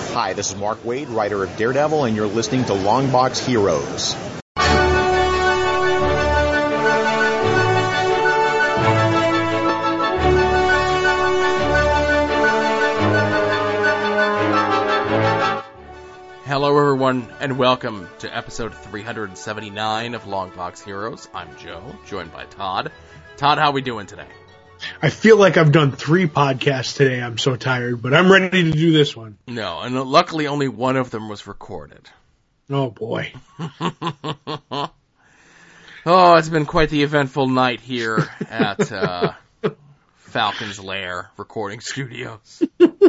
Hi, this is Mark Waid, writer of Daredevil, and you're listening to Longbox Heroes. Hello everyone, and welcome to episode 379 of Longbox Heroes. I'm Joe, joined by Todd. Todd, how we doing today? I feel like I've done 3 podcasts today. I'm so tired, but I'm ready to do this one. No, and luckily only one of them was recorded. Oh boy. Oh, it's been quite the eventful night here at Falcon's Lair Recording Studios.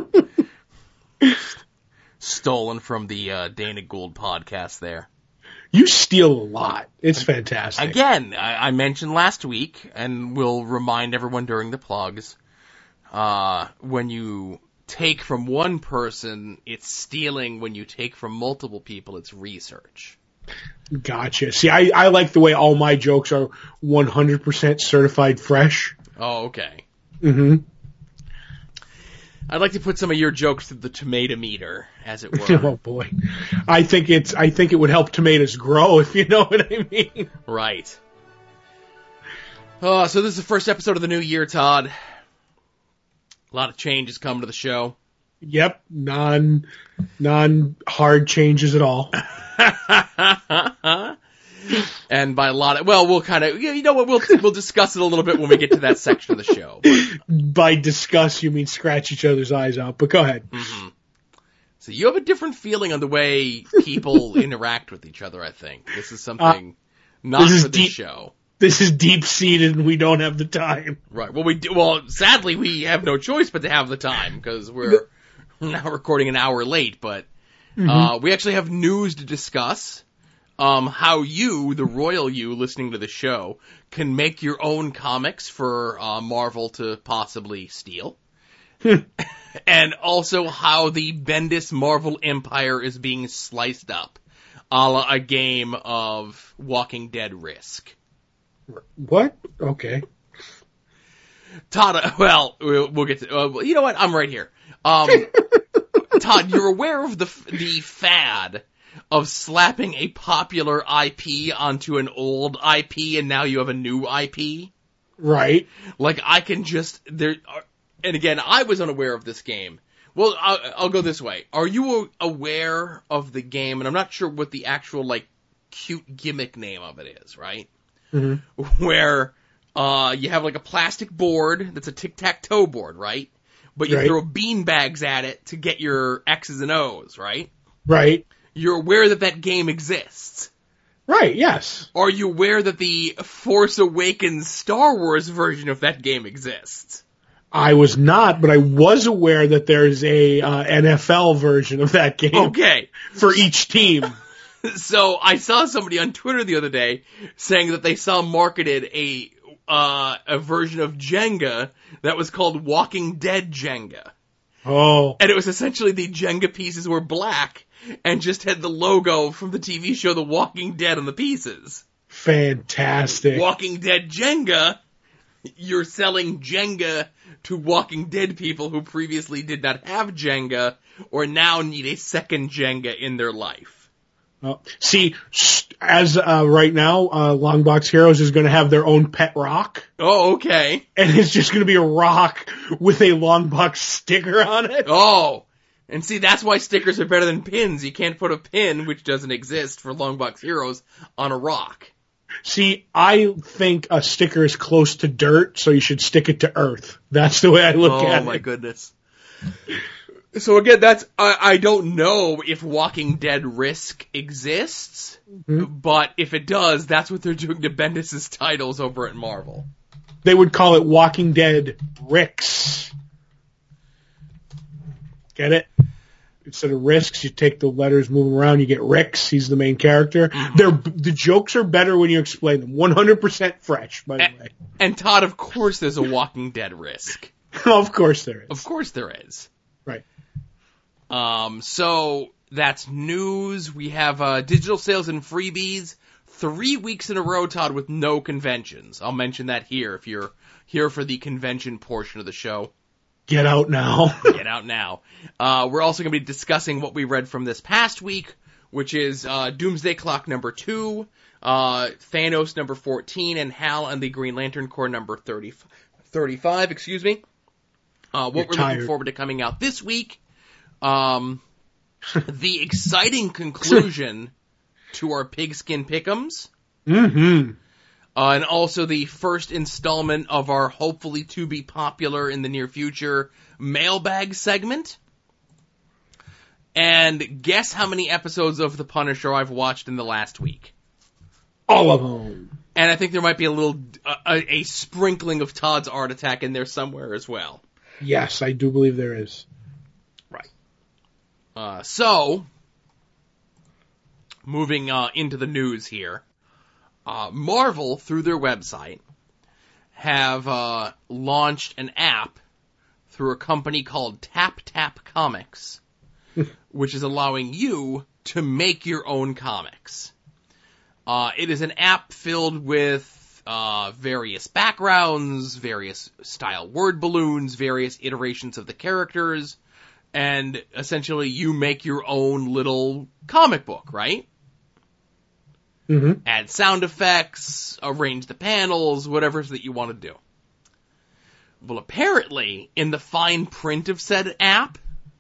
Stolen from the Dana Gould podcast there. You steal a lot. It's fantastic. Again, I mentioned last week, and we'll remind everyone during the plugs, when you take from one person, it's stealing. When you take from multiple people, it's research. Gotcha. See, I like the way all my jokes are 100% certified fresh. Oh, okay. Mm-hmm. I'd like to put some of your jokes through the tomato meter, as it were. Oh boy. I think it would help tomatoes grow, if you know what I mean. Right. Oh, so this is the first episode of the new year, Todd. A lot of changes come to the show. Yep. Non hard changes at all. And by a lot of, well, we'll kind of, you know what, we'll discuss it a little bit when we get to that section of the show. But, by discuss, you mean scratch each other's eyes out, but go ahead. Mm-hmm. So you have a different feeling on the way people interact with each other, I think. This is something not for this show. This is deep-seated and we don't have the time. Right. Well, sadly, we have no choice but to have the time because we're now recording an hour late, but we actually have news to discuss. How you, the royal you listening to the show, can make your own comics for Marvel to possibly steal. And also how the Bendis Marvel Empire is being sliced up, a la a game of Walking Dead Risk. What? Okay. Todd, well, we'll get to, you know what? I'm right here. Todd, you're aware of the fad of slapping a popular IP onto an old IP, and now you have a new IP? Right. Like, I can just, and again, I was unaware of this game. Well, I'll go this way. Are you aware of the game, and I'm not sure what the actual, like, cute gimmick name of it is, right? Mm-hmm. Where, you have, like, a plastic board that's a tic-tac-toe board, right? But you throw beanbags at it to get your X's and O's, right? Right. You're aware that game exists. Right, yes. Are you aware that the Force Awakens Star Wars version of that game exists? I was not, but I was aware that there's a NFL version of that game. Okay. For each team. So I saw somebody on Twitter the other day saying that they saw marketed a version of Jenga that was called Walking Dead Jenga. Oh. And it was essentially the Jenga pieces were black and just had the logo from the TV show The Walking Dead on the pieces. Fantastic. Walking Dead Jenga, you're selling Jenga to Walking Dead people who previously did not have Jenga or now need a second Jenga in their life. See, as right now, Longbox Heroes is going to have their own pet rock. Oh, okay. And it's just going to be a rock with a Longbox sticker on it. Oh. And see, that's why stickers are better than pins. You can't put a pin, which doesn't exist for Longbox Heroes, on a rock. See, I think a sticker is close to dirt, so you should stick it to earth. That's the way I look at it. Oh my goodness. So again, I don't know if Walking Dead Risk exists, but if it does, that's what they're doing to Bendis' titles over at Marvel. They would call it Walking Dead Ricks. Get it? Instead of risks, you take the letters, move them around, you get Ricks. He's the main character. The jokes are better when you explain them. 100% fresh, by the way. And Todd, of course there's a Walking Dead Risk. Of course there is. Of course there is. Right. So that's news. We have digital sales and freebies. 3 weeks in a row, Todd, with no conventions. I'll mention that here if you're here for the convention portion of the show. Get out now. Get out now. We're also going to be discussing what we read from this past week, which is Doomsday Clock number 2, Thanos number 14, and Hal and the Green Lantern Corps number 35, excuse me. What we're looking forward to coming out this week, the exciting conclusion to our Pigskin Pick'ems. Mm-hmm. And also the first installment of our hopefully to be popular in the near future mailbag segment. And guess how many episodes of The Punisher I've watched in the last week? All of them. And I think there might be a sprinkling of Todd's Art Attack in there somewhere as well. Yes, I do believe there is. Right. So, moving into the news here. Marvel, through their website, have launched an app through a company called TapTap Comics, which is allowing you to make your own comics. It is an app filled with various backgrounds, various style word balloons, various iterations of the characters, and essentially you make your own little comic book, right? Mm-hmm. Add sound effects, arrange the panels, whatever that you want to do. Well, apparently, in the fine print of said app,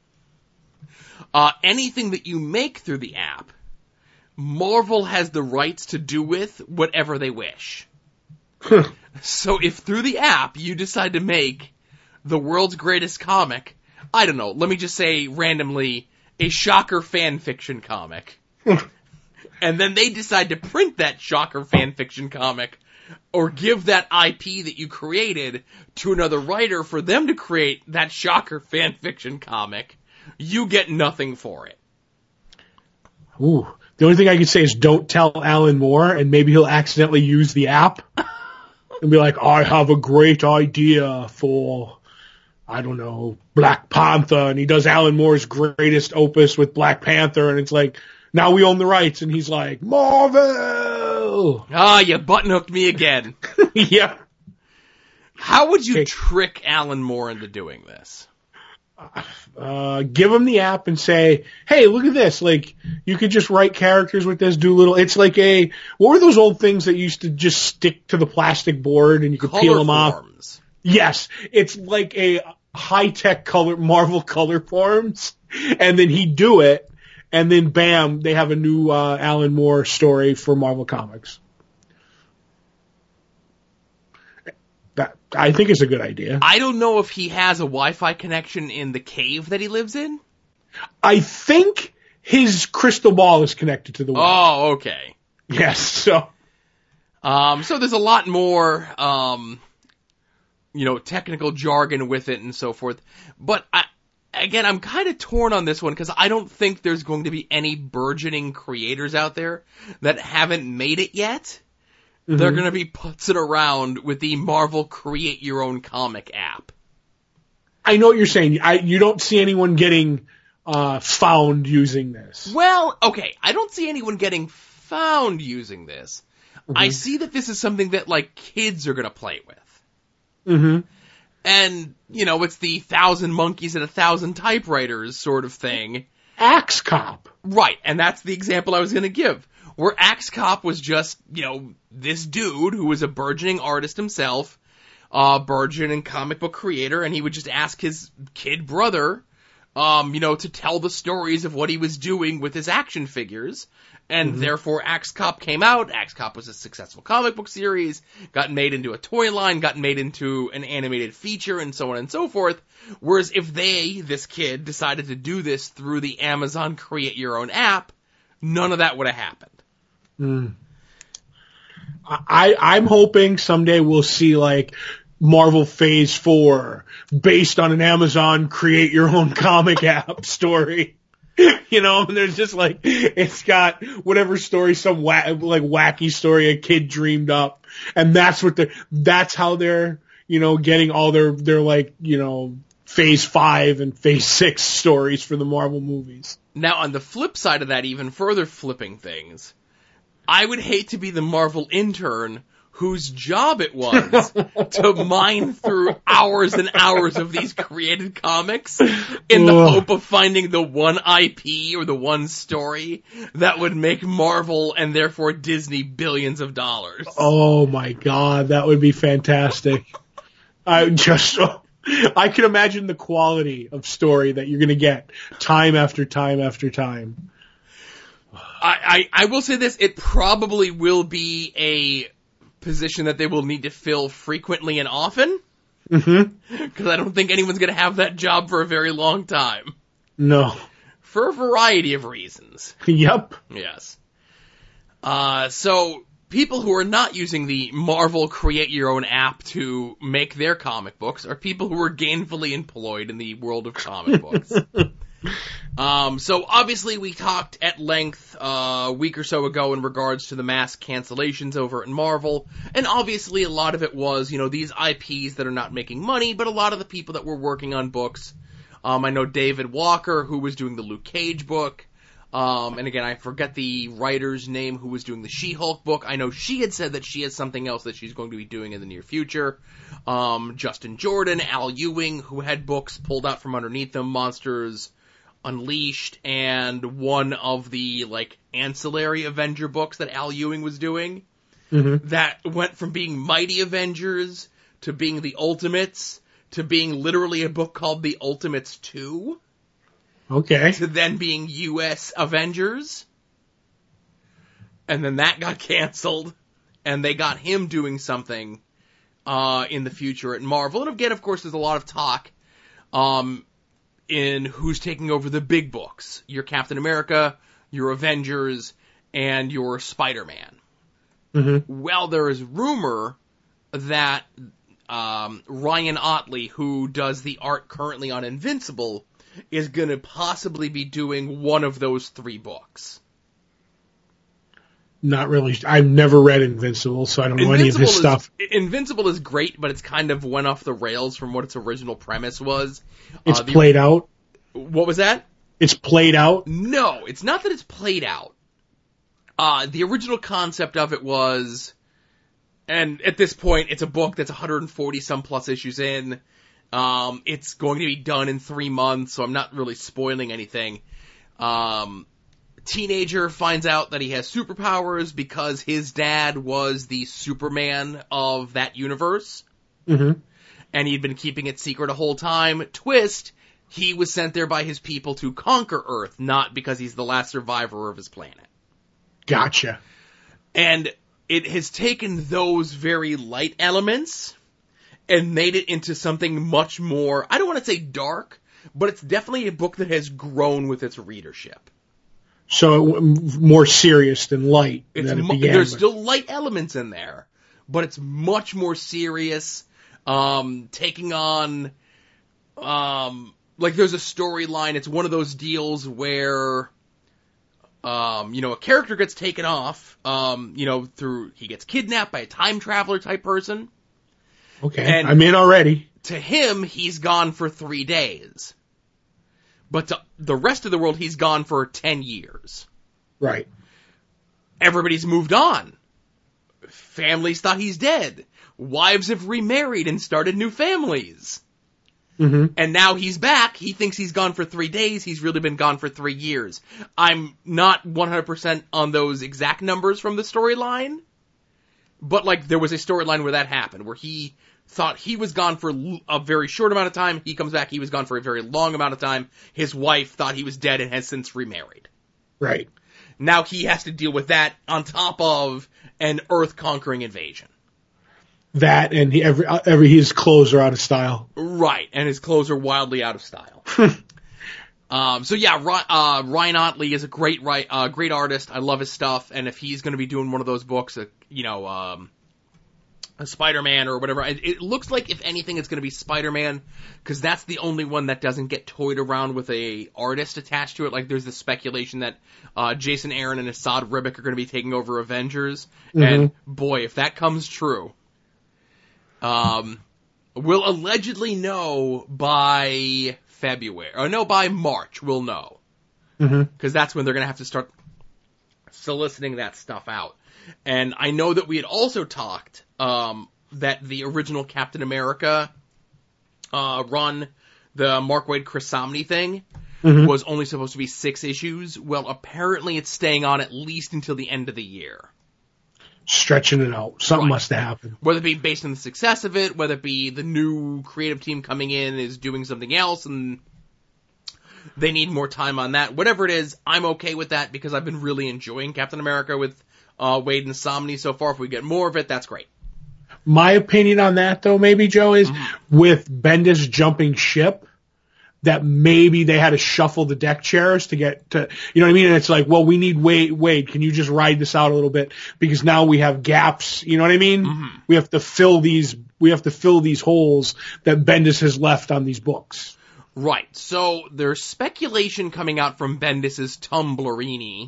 anything that you make through the app, Marvel has the rights to do with whatever they wish. So if through the app you decide to make the world's greatest comic, I don't know, let me just say randomly, a Shocker fan fiction comic, and then they decide to print that Shocker fan fiction comic, or give that IP that you created to another writer for them to create that Shocker fan fiction comic, you get nothing for it. Ooh. The only thing I can say is don't tell Alan Moore, and maybe he'll accidentally use the app and be like, I have a great idea for, I don't know, Black Panther, and he does Alan Moore's greatest opus with Black Panther, and it's like, now we own the rights, and he's like, Marvel! You button-hooked me again. Yeah. How would you trick Alan Moore into doing this? Give him the app and say, hey, look at this. Like, you could just write characters with this, do little, it's like what were those old things that used to just stick to the plastic board and you could peel them off? Yes. It's like a high-tech Marvel color forms. And then he'd do it. And then, bam, they have a new Alan Moore story for Marvel Comics. That I think is a good idea. I don't know if he has a Wi-Fi connection in the cave that he lives in. I think his crystal ball is connected to the wall. Oh, okay. Yes, so there's a lot more, technical jargon with it and so forth. But I'm kind of torn on this one because I don't think there's going to be any burgeoning creators out there that haven't made it yet. Mm-hmm. They're going to be putzing around with the Marvel Create Your Own Comic app. I know what you're saying. You don't see anyone getting found using this. Well, okay, I don't see anyone getting found using this. Mm-hmm. I see that this is something that, like, kids are going to play with. Mm-hmm. And, it's the 1,000 monkeys and 1,000 typewriters sort of thing. Axe Cop. Right, and that's the example I was going to give. Where Axe Cop was just, this dude who was a burgeoning artist himself, burgeoning comic book creator, and he would just ask his kid brother, to tell the stories of what he was doing with his action figures. And therefore Axe Cop came out. Axe Cop was a successful comic book series, got made into a toy line, got made into an animated feature, and so on and so forth. Whereas if this kid, decided to do this through the Amazon Create Your Own app, none of that would have happened. I'm hoping someday we'll see like Marvel Phase 4 based on an Amazon Create Your Own Comic app story. And there's just like, it's got whatever story, some wacky story a kid dreamed up. And that's how they're, getting all their like, Phase 5 and Phase 6 stories for the Marvel movies. Now on the flip side of that, even further flipping things, I would hate to be the Marvel intern whose job it was to mine through hours and hours of these created comics in the hope of finding the one IP or the one story that would make Marvel and therefore Disney billions of dollars. Oh my God, that would be fantastic. I can imagine the quality of story that you're going to get time after time after time. I will say this, it probably will be a position that they will need to fill frequently and often. Because I don't think anyone's going to have that job for a very long time. No. For a variety of reasons. Yep. Yes. So, people who are not using the Marvel Create Your Own app to make their comic books are people who are gainfully employed in the world of comic books. So obviously we talked at length a week or so ago in regards to the mass cancellations over at Marvel, and obviously a lot of it was, these IPs that are not making money, but a lot of the people that were working on books. I know David Walker, who was doing the Luke Cage book, and again, I forget the writer's name who was doing the She-Hulk book. I know she had said that she has something else that she's going to be doing in the near future. Justin Jordan, Al Ewing, who had books pulled out from underneath them, Monsters Unleashed, and one of the, ancillary Avenger books that Al Ewing was doing, that went from being Mighty Avengers to being the Ultimates to being literally a book called The Ultimates 2. Okay. To then being US Avengers. And then that got canceled, and they got him doing something in the future at Marvel. And again, of course, there's a lot of talk in who's taking over the big books. Your Captain America, your Avengers, and your Spider-Man. Well, there is rumor that Ryan Ottley, who does the art currently on Invincible, is going to possibly be doing one of those 3 books. Not really. I've never read Invincible, so I don't know any of his stuff. Invincible is great, but it's kind of went off the rails from what its original premise was. It's played out? What was that? It's played out? No, it's not that it's played out. The original concept of it was, and at this point, it's a book that's 140 some plus issues in. It's going to be done in 3 months, so I'm not really spoiling anything. Teenager finds out that he has superpowers because his dad was the Superman of that universe. And he'd been keeping it secret a whole time. Twist, he was sent there by his people to conquer Earth, not because he's the last survivor of his planet. Gotcha. And it has taken those very light elements and made it into something much more, I don't want to say dark, but it's definitely a book that has grown with its readership. So more serious than light than it began. There's still light elements in there, but it's much more serious, taking on, there's a storyline, it's one of those deals where, a character gets taken off, he gets kidnapped by a time traveler type person. Okay, and I'm in already. To him, he's gone for 3 days. But to the rest of the world, he's gone for 10 years. Right. Everybody's moved on. Families thought he's dead. Wives have remarried and started new families. And now he's back. He thinks he's gone for 3 days. He's really been gone for 3 years. I'm not 100% on those exact numbers from the storyline. But, there was a storyline where that happened, where he thought he was gone for a very short amount of time. He comes back, he was gone for a very long amount of time. His wife thought he was dead and has since remarried. Right. Now he has to deal with that on top of an Earth-conquering invasion. That and his clothes are out of style. Right, and his clothes are wildly out of style. Ryan Ottley is a great artist. I love his stuff, and if he's going to be doing one of those books, a Spider-Man or whatever, it looks like, if anything, it's going to be Spider-Man, because that's the only one that doesn't get toyed around with a artist attached to it. There's the speculation that Jason Aaron and Assad Ribic are going to be taking over Avengers, and boy, if that comes true, we'll allegedly know by February, by March, we'll know. Because that's when they're going to have to start soliciting that stuff out. And I know that we had also talked that the original Captain America run, the Mark Waid Chris Samnee thing, was only supposed to be 6 issues. Well, apparently it's staying on at least until the end of the year. Stretching it out. Something must have happened. Whether it be based on the success of it, whether it be the new creative team coming in is doing something else and they need more time on that. Whatever it is, I'm okay with that because I've been really enjoying Captain America with Waid and Samnee so far. If we get more of it, that's great. My opinion on that, though, maybe, Joe, is with Bendis jumping ship, that maybe they had to shuffle the deck chairs to get to, you know what I mean? And it's like, well, we need Waid. Can you just ride this out a little bit? Because now we have gaps. You know what I mean? We have to fill these holes that Bendis has left on these books. Right. So there's speculation coming out from Bendis's Tumblerini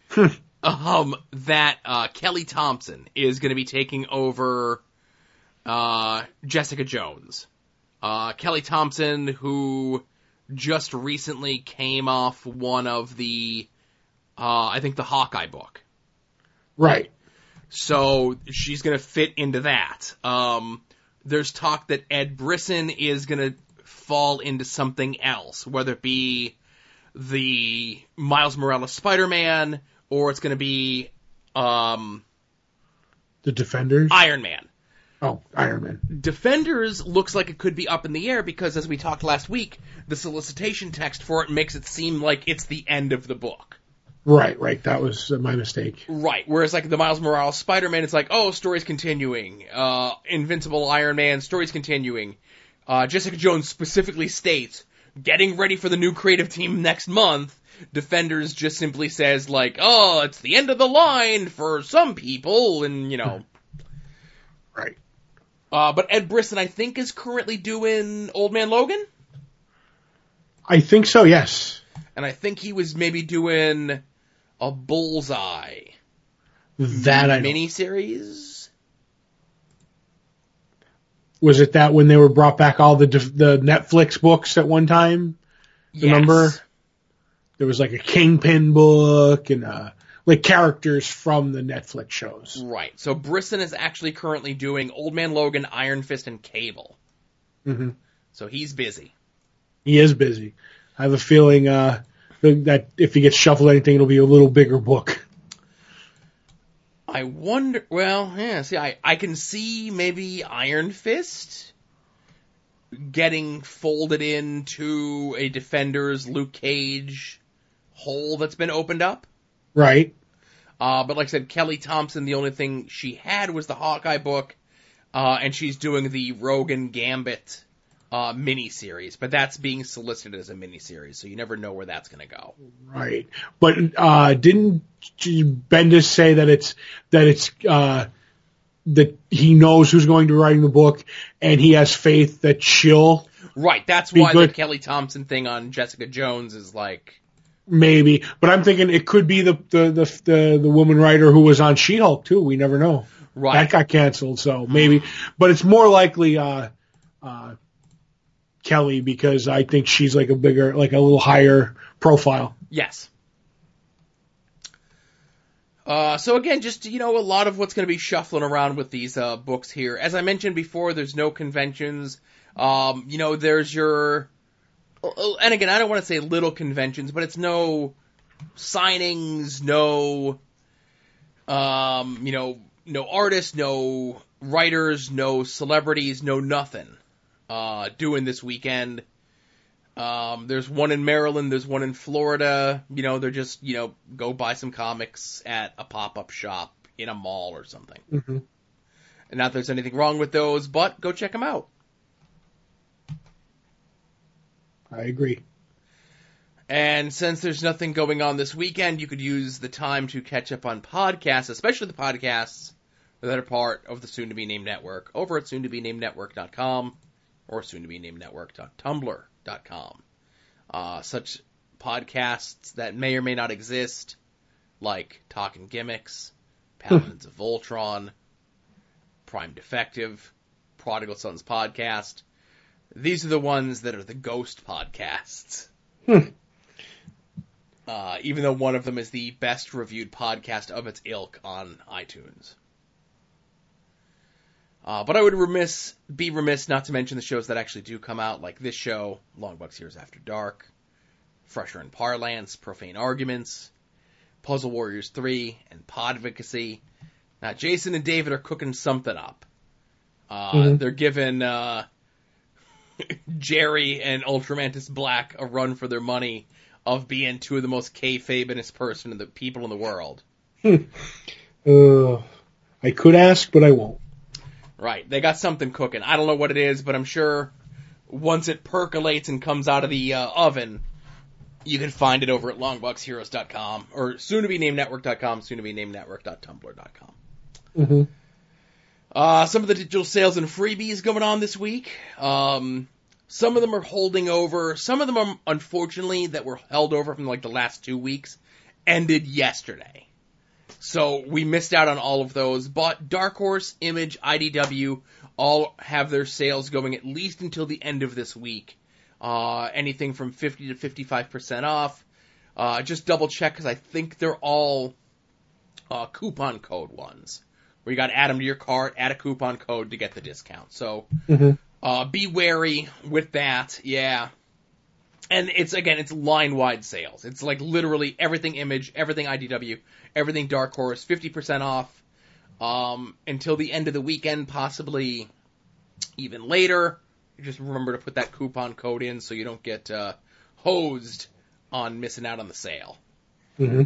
that Kelly Thompson is going to be taking over Jessica Jones. Kelly Thompson, who just recently came off one of the, I think the Hawkeye book. Right. So she's going to fit into that. There's talk that Ed Brisson is going to fall into something else, whether it be the Miles Morales Spider-Man or it's going to be the Defenders? Iron Man. Oh, Iron Man. Defenders looks like it could be up in the air because, as we talked last week, the solicitation text for it makes it seem like it's the end of the book. Right. That was my mistake. Right. Whereas, like, the Miles Morales Spider-Man, it's like, oh, story's continuing. Invincible Iron Man, story's continuing. Jessica Jones specifically states, getting ready for the new creative team next month. Defenders just simply says, like, oh, it's the end of the line for some people, and, you know. Right. But Ed Brisson, I think, is currently doing Old Man Logan? I think so, yes. And I think he was maybe doing a Bullseye miniseries. Was it that when they were brought back all the Netflix books at one time? Remember? Yes. There was like a Kingpin book and like characters from the Netflix shows. Right. So Brisson is actually currently doing Old Man Logan, Iron Fist, and Cable. So he's busy. He is busy. I have a feeling that if he gets shuffled anything, it'll be a little bigger book. I wonder, well, yeah, see, I can see maybe Iron Fist getting folded into a Defenders Luke Cage hole that's been opened up. Right. But like I said, Kelly Thompson, the only thing she had was the Hawkeye book, and she's doing the Rogan Gambit miniseries, but that's being solicited as a miniseries, so you never know where that's going to go. Right. But didn't Bendis say that that he knows who's going to be writing the book, and he has faith that she'll Right. That's why the Kelly Thompson thing on Jessica Jones is like. Maybe, but I'm thinking it could be the woman writer who was on She-Hulk too. We never know. Right. That got canceled, so maybe. But it's more likely Kelly, because I think she's like a little higher profile. Yes. So again, just, a lot of what's going to be shuffling around with these books here. As I mentioned before, there's no conventions. There's your. And again, I don't want to say little conventions, but it's no signings, no artists, no writers, no celebrities, no nothing, doing this weekend. There's one in Maryland, there's one in Florida, they're just, go buy some comics at a pop-up shop in a mall or something. Mm-hmm. And not that there's anything wrong with those, but go check them out. I agree. And since there's nothing going on this weekend, you could use the time to catch up on podcasts, especially the podcasts that are part of the soon-to-be-named network, over at soon-to-be-named-network.com or soon-to-be-named-network.tumblr.com. Such podcasts that may or may not exist, like Talkin' Gimmicks, Paladins of Voltron, Prime Defective, Prodigal Sons Podcast. These are the ones that are the ghost podcasts. even though one of them is the best reviewed podcast of its ilk on iTunes. But I would be remiss not to mention the shows that actually do come out, like this show, Longbox Heroes After Dark, Fresher in Parlance, Profane Arguments, Puzzle Warriors 3, and Podvocacy. Now, Jason and David are cooking something up. They're giving Jerry and Ultramantis Black a run for their money of being two of the most kayfabe-inest people in the world. I could ask, but I won't. Right. They got something cooking. I don't know what it is, but I'm sure once it percolates and comes out of the oven, you can find it over at longboxheroes.com or soon-to-be-named-network.com, soon-to-be-named-network.tumblr.com. Mm-hmm. Some of the digital sales and freebies going on this week. Some of them are holding over. Some of them are, unfortunately, that were held over from like the last 2 weeks, ended yesterday. So we missed out on all of those. But Dark Horse, Image, IDW all have their sales going at least until the end of this week. Anything from 50 to 55% off. Just double check because I think they're all coupon code ones. Where you got to add them to your cart, add a coupon code to get the discount. So be wary with that, yeah. And it's line-wide sales. It's like literally everything Image, everything IDW, everything Dark Horse, 50% off until the end of the weekend, possibly even later. Just remember to put that coupon code in so you don't get hosed on missing out on the sale. Mm-hmm.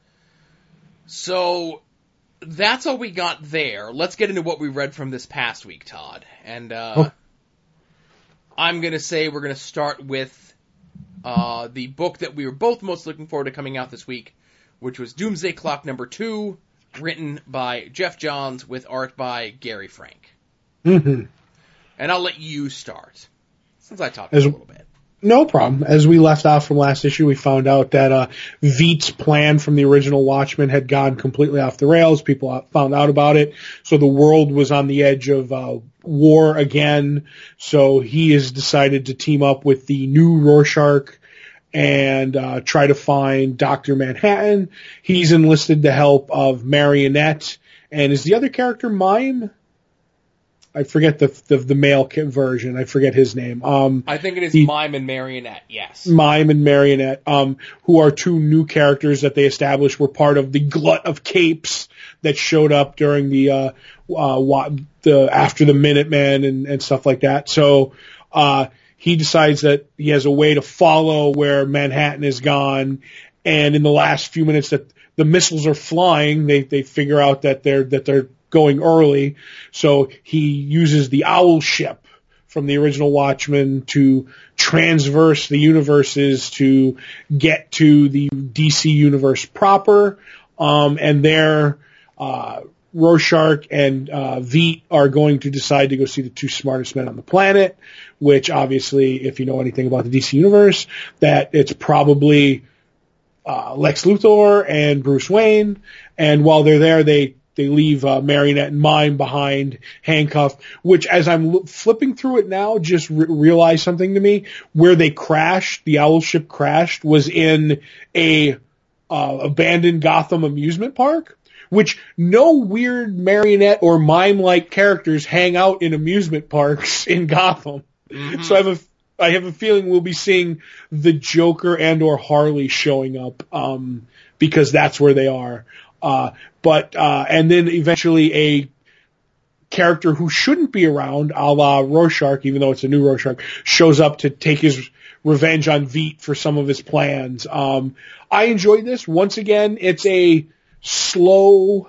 So that's all we got there. Let's get into what we read from this past week, Todd. And I'm going to say we're going to start with the book that we were both most looking forward to coming out this week, which was Doomsday Clock #2, written by Jeff Johns with art by Gary Frank. Mm-hmm. And I'll let you start, since I talked a little bit. No problem. As we left off from last issue, we found out that Veet's plan from the original Watchmen had gone completely off the rails. People found out about it. So the world was on the edge of war again. So he has decided to team up with the new Rorschach and try to find Dr. Manhattan. He's enlisted the help of Marionette. And is the other character Mime? I forget the male version. I forget his name. I think it is Mime and Marionette, yes. Mime and Marionette, who are two new characters that they established were part of the glut of capes that showed up during the after the Minutemen and stuff like that. So, he decides that he has a way to follow where Manhattan is gone. And in the last few minutes that the missiles are flying, they figure out that they're going early, so he uses the Owl ship from the original Watchmen to transverse the universes to get to the DC universe proper, and there Rorschach and Veet are going to decide to go see the two smartest men on the planet, which obviously, if you know anything about the DC universe, that it's probably Lex Luthor and Bruce Wayne, and while they're there, they leave Marionette and Mime behind, handcuffed, which as I'm flipping through it now, just realized something to me. Where they crashed, the Owl ship crashed, was in a abandoned Gotham amusement park, which no weird Marionette or Mime-like characters hang out in amusement parks in Gotham. Mm-hmm. So I have a feeling we'll be seeing the Joker and or Harley showing up, because that's where they are. And then eventually a character who shouldn't be around, a la Rorschach, even though it's a new Rorschach, shows up to take his revenge on Veet for some of his plans. I enjoyed this. Once again, it's a slow,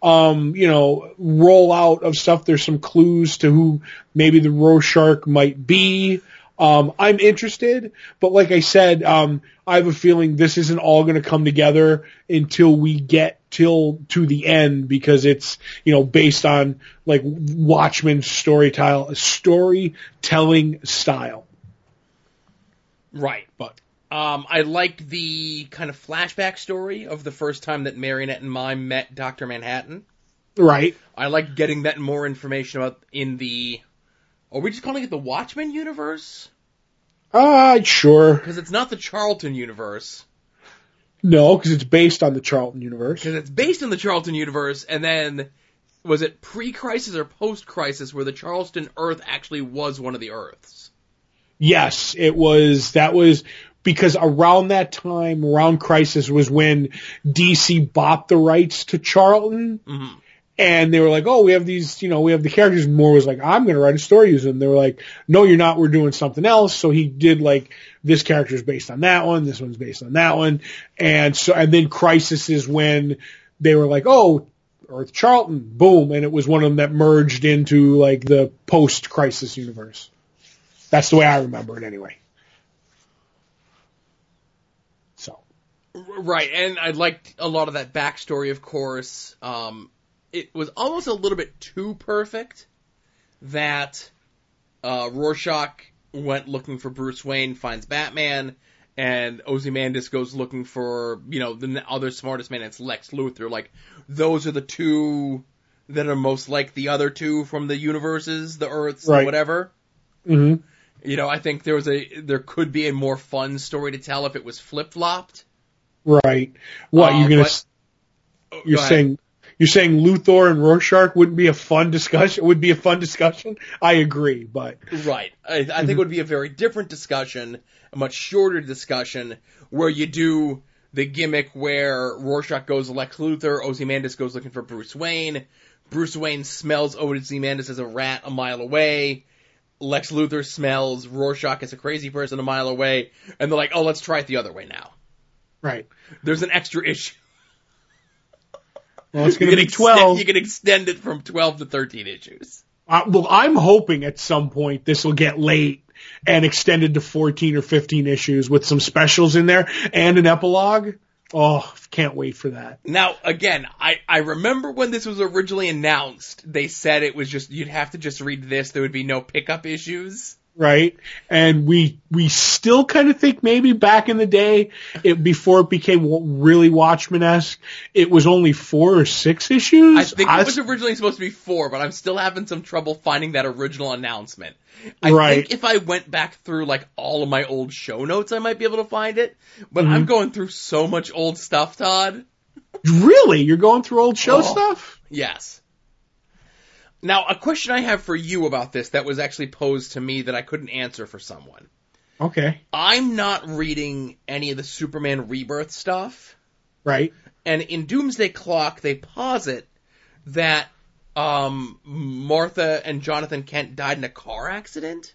rollout of stuff. There's some clues to who maybe the Rorschach might be. I'm interested, but like I said, I have a feeling this isn't all going to come together until we get to the end, because it's, based on like Watchmen's storytelling style. Right. But, I liked the kind of flashback story of the first time that Marionette and Mime met Dr. Manhattan. Right. I like getting that more information about in the, are we just calling it the Watchmen universe? Sure. Because it's not the Charlton universe. No, because it's based on the Charlton universe. Because it's based in the Charlton universe, and then was it pre-crisis or post-crisis where the Charlton Earth actually was one of the Earths? Yes, it was. That was because around that time, around Crisis, was when DC bought the rights to Charlton. Mm-hmm. And they were like, oh, we have these, we have the characters. And Moore was like, I'm going to write a story using them. They were like, no, you're not. We're doing something else. So he did like, this character's based on that one. This one's based on that one. And then Crisis is when they were like, oh, Earth Charlton, boom. And it was one of them that merged into like the post-Crisis universe. That's the way I remember it anyway. So. Right. And I liked a lot of that backstory, of course. It was almost a little bit too perfect that Rorschach went looking for Bruce Wayne, finds Batman, and Ozymandias goes looking for, the other smartest man, it's Lex Luthor. Like, those are the two that are most like the other two from the universes, the Earths, right. And whatever. Mm-hmm. I think there could be a more fun story to tell if it was flip-flopped. Right. What, You're saying Luthor and Rorschach wouldn't be a fun discussion? Would be a fun discussion? I agree, but right. I think it would be a very different discussion, a much shorter discussion, where you do the gimmick where Rorschach goes Lex Luthor, Ozymandias goes looking for Bruce Wayne. Bruce Wayne smells Ozymandias as a rat a mile away. Lex Luthor smells Rorschach as a crazy person a mile away, and they're like, "Oh, let's try it the other way now." Right. There's an extra issue. Well, it's going to be 12. You can extend it from 12 to 13 issues. Well, I'm hoping at some point this will get late and extended to 14 or 15 issues with some specials in there and an epilogue. Oh, can't wait for that. Now, again, I remember when this was originally announced, they said it was just, you'd have to just read this, there would be no pickup issues. Right. And we still kind of think maybe back in the day, before it became really Watchmen-esque, it was only 4 or 6 issues. I think it was originally supposed to be 4, but I'm still having some trouble finding that original announcement. I think if I went back through like all of my old show notes, I might be able to find it. But I'm going through so much old stuff, Todd. Really? You're going through old show stuff? Yes. Now, a question I have for you about this that was actually posed to me that I couldn't answer for someone. Okay. I'm not reading any of the Superman Rebirth stuff. Right. And in Doomsday Clock, they posit that Martha and Jonathan Kent died in a car accident.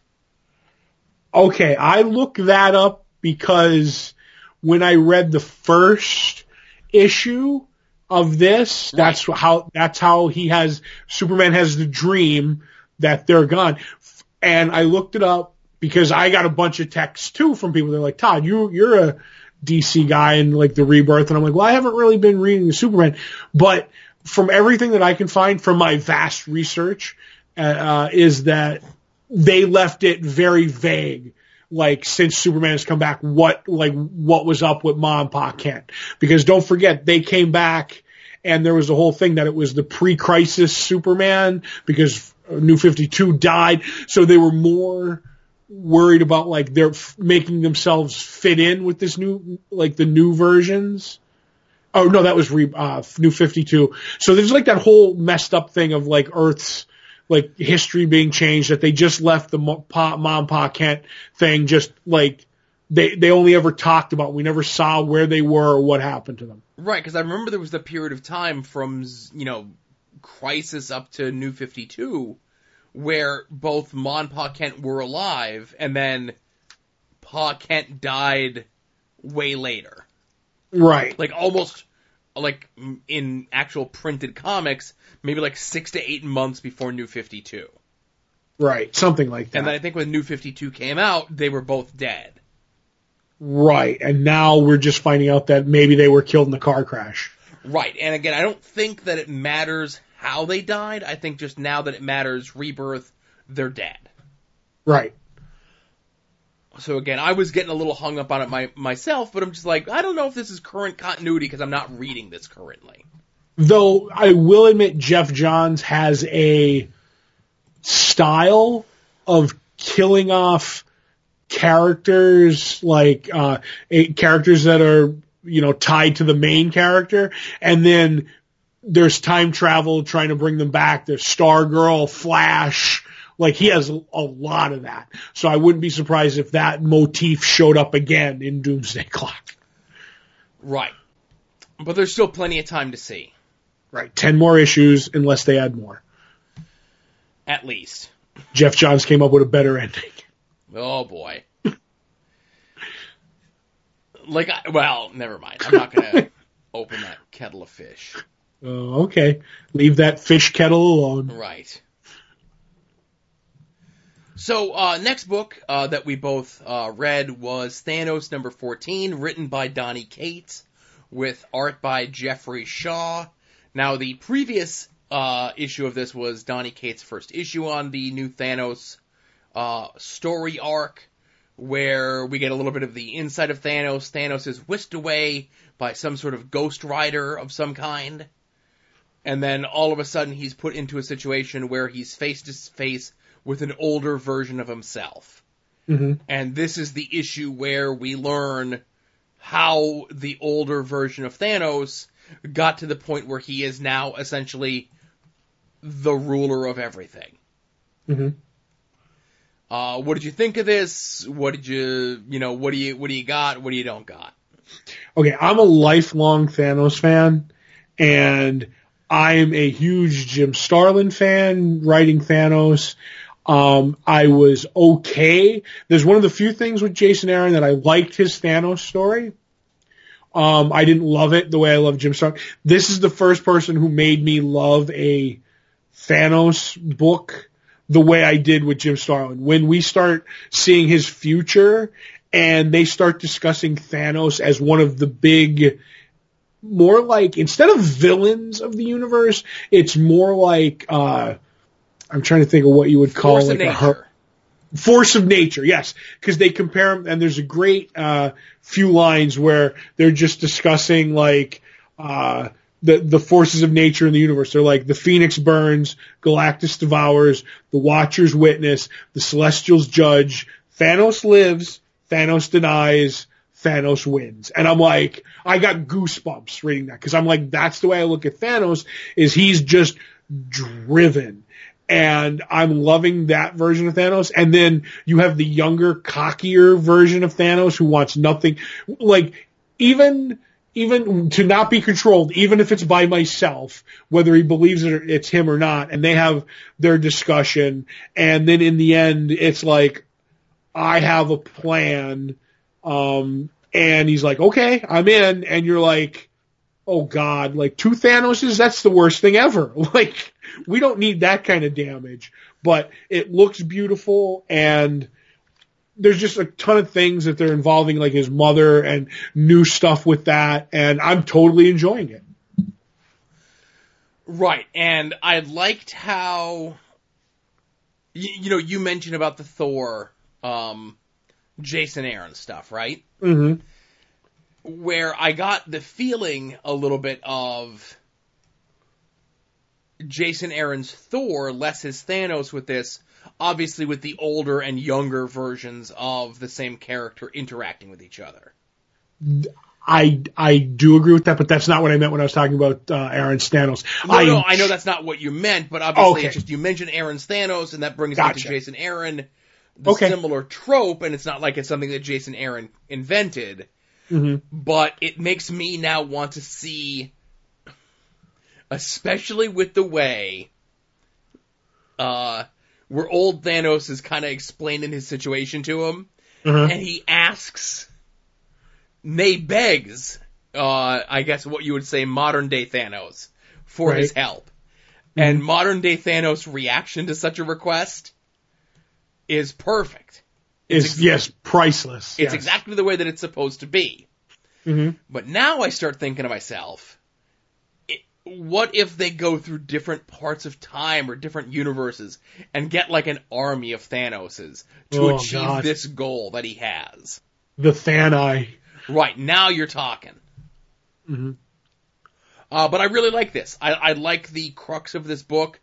Okay, I looked that up because when I read the first issue of this, right. that's how Superman has the dream that they're gone. And I looked it up because I got a bunch of texts too from people. They're like, Todd, you're a DC guy and like the Rebirth. And I'm like, well, I haven't really been reading the Superman, but from everything that I can find from my vast research, is that they left it very vague. Like, since Superman has come back, what was up with Ma and Pa Kent? Because don't forget, they came back and there was the whole thing that it was the pre-crisis Superman because New 52 died. So they were more worried about like they're making themselves fit in with this new, like the new versions. Oh no, that was New 52. So there's like that whole messed up thing of like Earth's like history being changed, that they just left the Mom Pa Kent thing just like they only ever talked about. We never saw where they were or what happened to them. Right, because I remember there was the period of time from, Crisis up to New 52 where both Ma and Pa Kent were alive, and then Pa Kent died way later. Right. Like almost like in actual printed comics, maybe like 6 to 8 months before New 52. Right, something like that. And then I think when New 52 came out, they were both dead. Right, and now we're just finding out that maybe they were killed in the car crash. Right, and again, I don't think that it matters how they died. I think just now that it matters Rebirth, they're dead. Right. So again, I was getting a little hung up on it myself, but I'm just like, I don't know if this is current continuity because I'm not reading this currently. Though I will admit Jeff Johns has a style of killing off characters, like characters that are tied to the main character. And then there's time travel trying to bring them back. There's Stargirl, Flash. Like, he has a lot of that. So I wouldn't be surprised if that motif showed up again in Doomsday Clock. Right. But there's still plenty of time to see. Right. 10 more issues unless they add more. At least. Jeff Johns came up with a better ending. Oh, boy. Well, never mind. I'm not going to open that kettle of fish. Oh, okay. Leave that fish kettle alone. Right. So, next book that we both read was Thanos number 14, written by Donny Cates, with art by Jeffrey Shaw. Now, the previous issue of this was Donny Cates' first issue on the new Thanos story arc, where we get a little bit of the inside of Thanos. Thanos is whisked away by some sort of ghost rider of some kind. And then all of a sudden he's put into a situation where he's face to face with an older version of himself. Mm-hmm. And this is the issue where we learn how the older version of Thanos got to the point where he is now essentially the ruler of everything. Mm-hmm. What did you think of this? What did what do you got? What do you don't got? Okay, I'm a lifelong Thanos fan, and I'm a huge Jim Starlin fan, writing Thanos. I was okay. There's one of the few things with Jason Aaron that I liked his Thanos story. I didn't love it the way I love Jim Starlin. This is the first person who made me love a Thanos book the way I did with Jim Starlin. When we start seeing his future and they start discussing Thanos as one of the big, more like, instead of villains of the universe, it's more like, I'm trying to think of what you would call Force of nature. Force of nature, yes. Because they compare them, and there's a great few lines where they're just discussing like the forces of nature in the universe. They're like, the Phoenix burns, Galactus devours, the Watchers witness, the Celestials judge, Thanos lives, Thanos denies, Thanos wins. And I'm like, I got goosebumps reading that, because I'm like, that's the way I look at Thanos, is he's just driven. And I'm loving that version of Thanos. And then you have the younger, cockier version of Thanos who wants nothing. Like, even to not be controlled, even if it's by myself, whether he believes it's him or not, and they have their discussion. And then in the end, it's like, I have a plan. And he's like, okay, I'm in. And you're like, oh God, like 2 Thanoses, that's the worst thing ever. Like, we don't need that kind of damage, but it looks beautiful, and there's just a ton of things that they're involving, like his mother and new stuff with that, and I'm totally enjoying it. Right, and I liked how, you mentioned about the Thor, Jason Aaron stuff, right? Mm-hmm. Where I got the feeling a little bit of Jason Aaron's Thor, less his Thanos with this, obviously with the older and younger versions of the same character interacting with each other. I do agree with that, but that's not what I meant when I was talking about Aaron's Thanos. No, I know that's not what you meant, but obviously okay. It's just you mentioned Aaron's Thanos, and that brings me to Jason Aaron, the okay. similar trope, and it's not like it's something that Jason Aaron invented, mm-hmm. but it makes me now want to see, especially with the way where old Thanos is kind of explaining his situation to him, mm-hmm. and he asks, begs, I guess what you would say modern day Thanos, for his help. Mm-hmm. And modern day Thanos' reaction to such a request is perfect. Yes, priceless. It's exactly the way that it's supposed to be. Mm-hmm. But now I start thinking to myself, what if they go through different parts of time or different universes and get like an army of Thanoses to achieve this goal that he has? The Thani. Right, now you're talking. Mm-hmm. But I really like this. I like the crux of this book.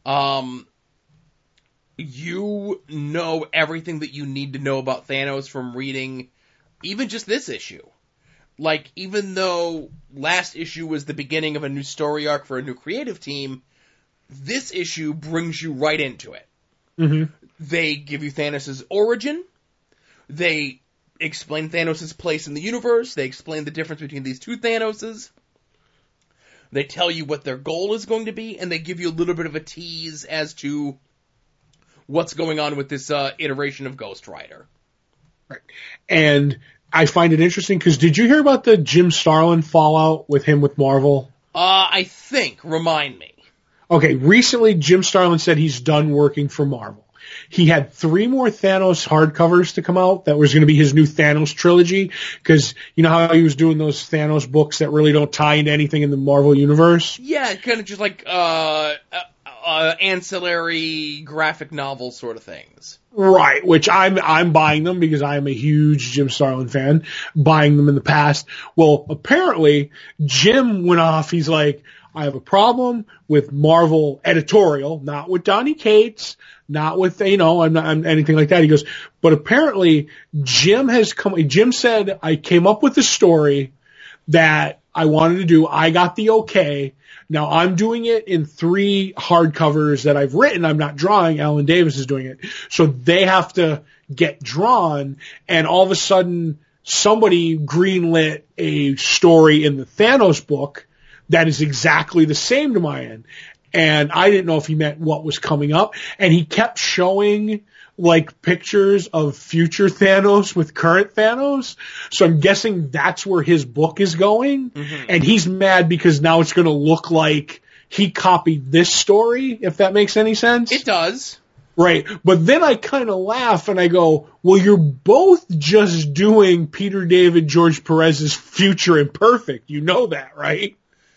You know everything that you need to know about Thanos from reading even just this issue. like, even though last issue was the beginning of a new story arc for a new creative team, this issue brings you right into it. Mm-hmm. They give you Thanos' origin. They explain Thanos' place in the universe. They explain the difference between these two Thanoses. They tell you what their goal is going to be, and they give you a little bit of a tease as to what's going on with this iteration of Ghost Rider. Right. And I find it interesting because did you hear about the Jim Starlin fallout with him with Marvel? I think. Remind me. Okay, recently Jim Starlin said he's done working for Marvel. He had 3 more Thanos hardcovers to come out. That was going to be his new Thanos trilogy. Because you know how he was doing those Thanos books that really don't tie into anything in the Marvel universe? Yeah, kind of just like ancillary graphic novel sort of things. Right, which I'm buying them because I am a huge Jim Starlin fan, buying them in the past. Well, apparently Jim went off. He's like, I have a problem with Marvel editorial, not with Donny Cates, not with, I'm not anything like that. He goes, but apparently Jim said, I came up with a story that I wanted to do. I got the okay. Now I'm doing it in 3 hardcovers that I've written. I'm not drawing. Alan Davis is doing it. So they have to get drawn, and all of a sudden somebody greenlit a story in the Thanos book that is exactly the same to my end. And I didn't know if he meant what was coming up. And he kept showing like pictures of future Thanos with current Thanos. So I'm guessing that's where his book is going. Mm-hmm. And he's mad because now it's going to look like he copied this story, if that makes any sense. It does. Right. But then I kind of laugh and I go, well, you're both just doing Peter David, George Perez's Future Imperfect. You know that, right?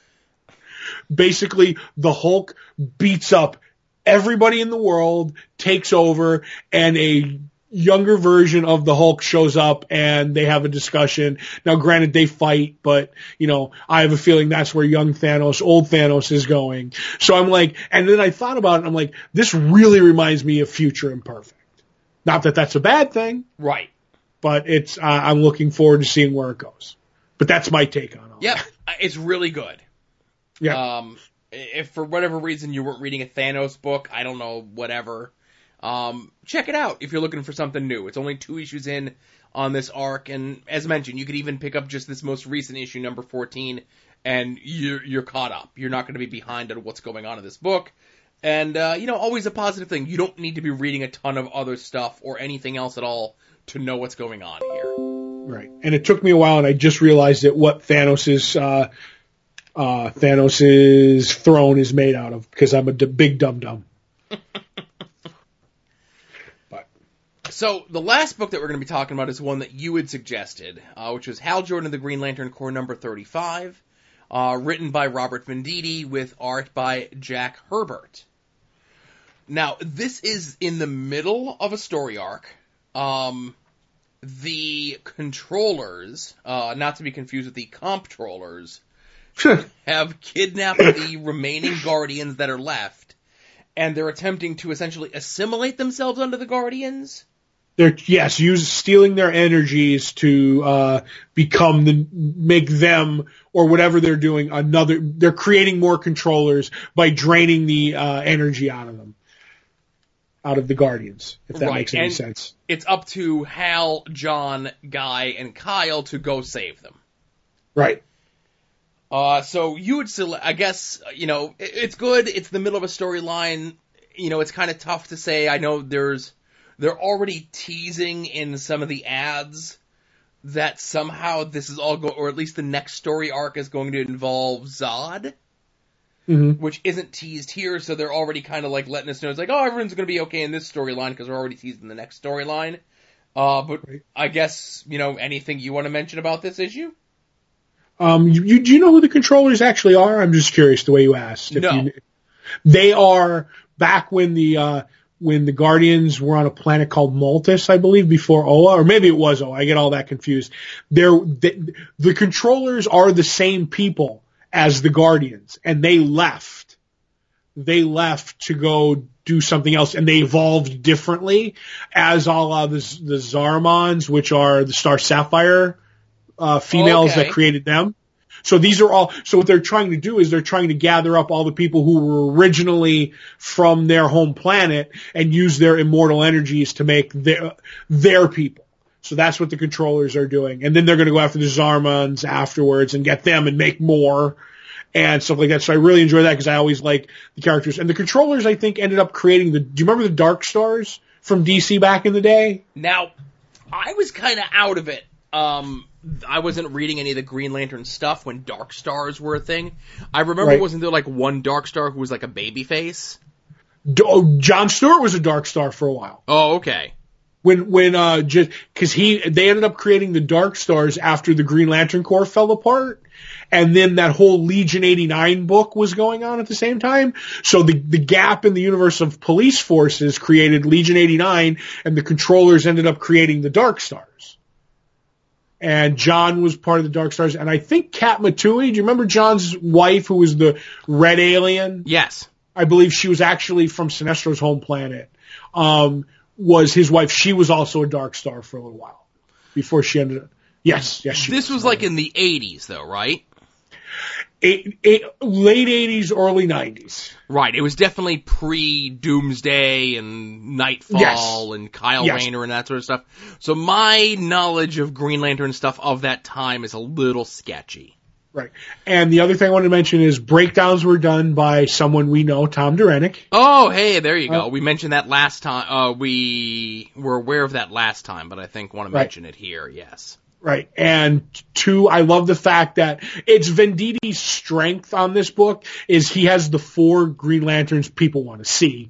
Basically, the Hulk beats up everybody in the world, takes over, and a younger version of the Hulk shows up and they have a discussion. Now, granted, they fight, but, I have a feeling that's where young Thanos, old Thanos is going. So I'm like, and then I thought about it, and I'm like, this really reminds me of Future Imperfect. Not that that's a bad thing. Right. But it's, I'm looking forward to seeing where it goes. But that's my take on it. Yeah, it's really good. Yeah. If for whatever reason you weren't reading a Thanos book, I don't know, whatever, check it out if you're looking for something new. It's only 2 issues in on this arc, and as mentioned, you could even pick up just this most recent issue, number 14, and you're caught up. You're not going to be behind on what's going on in this book. And, always a positive thing. You don't need to be reading a ton of other stuff or anything else at all to know what's going on here. Right. And it took me a while, and I just realized that what Thanos's throne is made out of, because I'm a big dum-dum. But so the last book that we're going to be talking about is one that you had suggested, which was Hal Jordan and the Green Lantern Corps number 35, written by Robert Venditti with art by Jack Herbert. Now, this is in the middle of a story arc. The controllers, not to be confused with the comptrollers, have kidnapped the remaining Guardians that are left, and they're attempting to essentially assimilate themselves under the Guardians. They're stealing their energies to make them, or whatever they're doing, they're creating more controllers by draining the energy out of them, out of the Guardians, if that makes any sense. It's up to Hal, John, Guy, and Kyle to go save them. Right. So you would still, I guess, it's good. It's the middle of a storyline. It's kind of tough to say. I know they're already teasing in some of the ads that somehow this is all or at least the next story arc is going to involve Zod, which isn't teased here. So they're already kind of like letting us know it's like, oh, everyone's going to be okay in this storyline because we're already teased in the next storyline. But I guess, anything you want to mention about this issue? Do you know who the controllers actually are? I'm just curious the way you asked. No. They are back when the Guardians were on a planet called Maltus, I believe, before Oa, or maybe it was Oa. I get all that confused. The controllers are the same people as the Guardians, and they left. They left to go do something else, and they evolved differently as all the Zaramons, which are the Star Sapphire females that created them. So these are all, so what they're trying to do is they're trying to gather up all the people who were originally from their home planet and use their immortal energies to make their people. So that's what the controllers are doing. And then they're going to go after the Zarmans afterwards and get them and make more and stuff like that. So I really enjoy that because I always like the characters. And the controllers, I think, ended up creating do you remember the Dark Stars from DC back in the day? Now, I was kind of out of it. I wasn't reading any of the Green Lantern stuff when Dark Stars were a thing. I remember, wasn't there like one Dark Star who was like a baby face? John Stewart was a Dark Star for a while. Oh, okay. Because they ended up creating the Dark Stars after the Green Lantern Corps fell apart. And then that whole Legion 89 book was going on at the same time. So the gap in the universe of police forces created Legion 89 and the controllers ended up creating the Dark Stars. And John was part of the Dark Stars. And I think Kat Matui, do you remember John's wife who was the red alien? Yes. I believe she was actually from Sinestro's home planet. Was his wife. She was also a Dark Star for a little while before she ended up. Yes. This was like in the 80s though, right? Late 80s, early 90s. Right. It was definitely pre-Doomsday and Nightfall and Kyle Rayner and that sort of stuff. So my knowledge of Green Lantern stuff of that time is a little sketchy. Right. And the other thing I wanted to mention is breakdowns were done by someone we know, Tom Durenick. Oh, hey, there you go. We mentioned that last time. We were aware of that last time, but I think want to mention it here, yes. Right. And two, I love the fact that it's Venditti's strength on this book is he has the 4 Green Lanterns people want to see.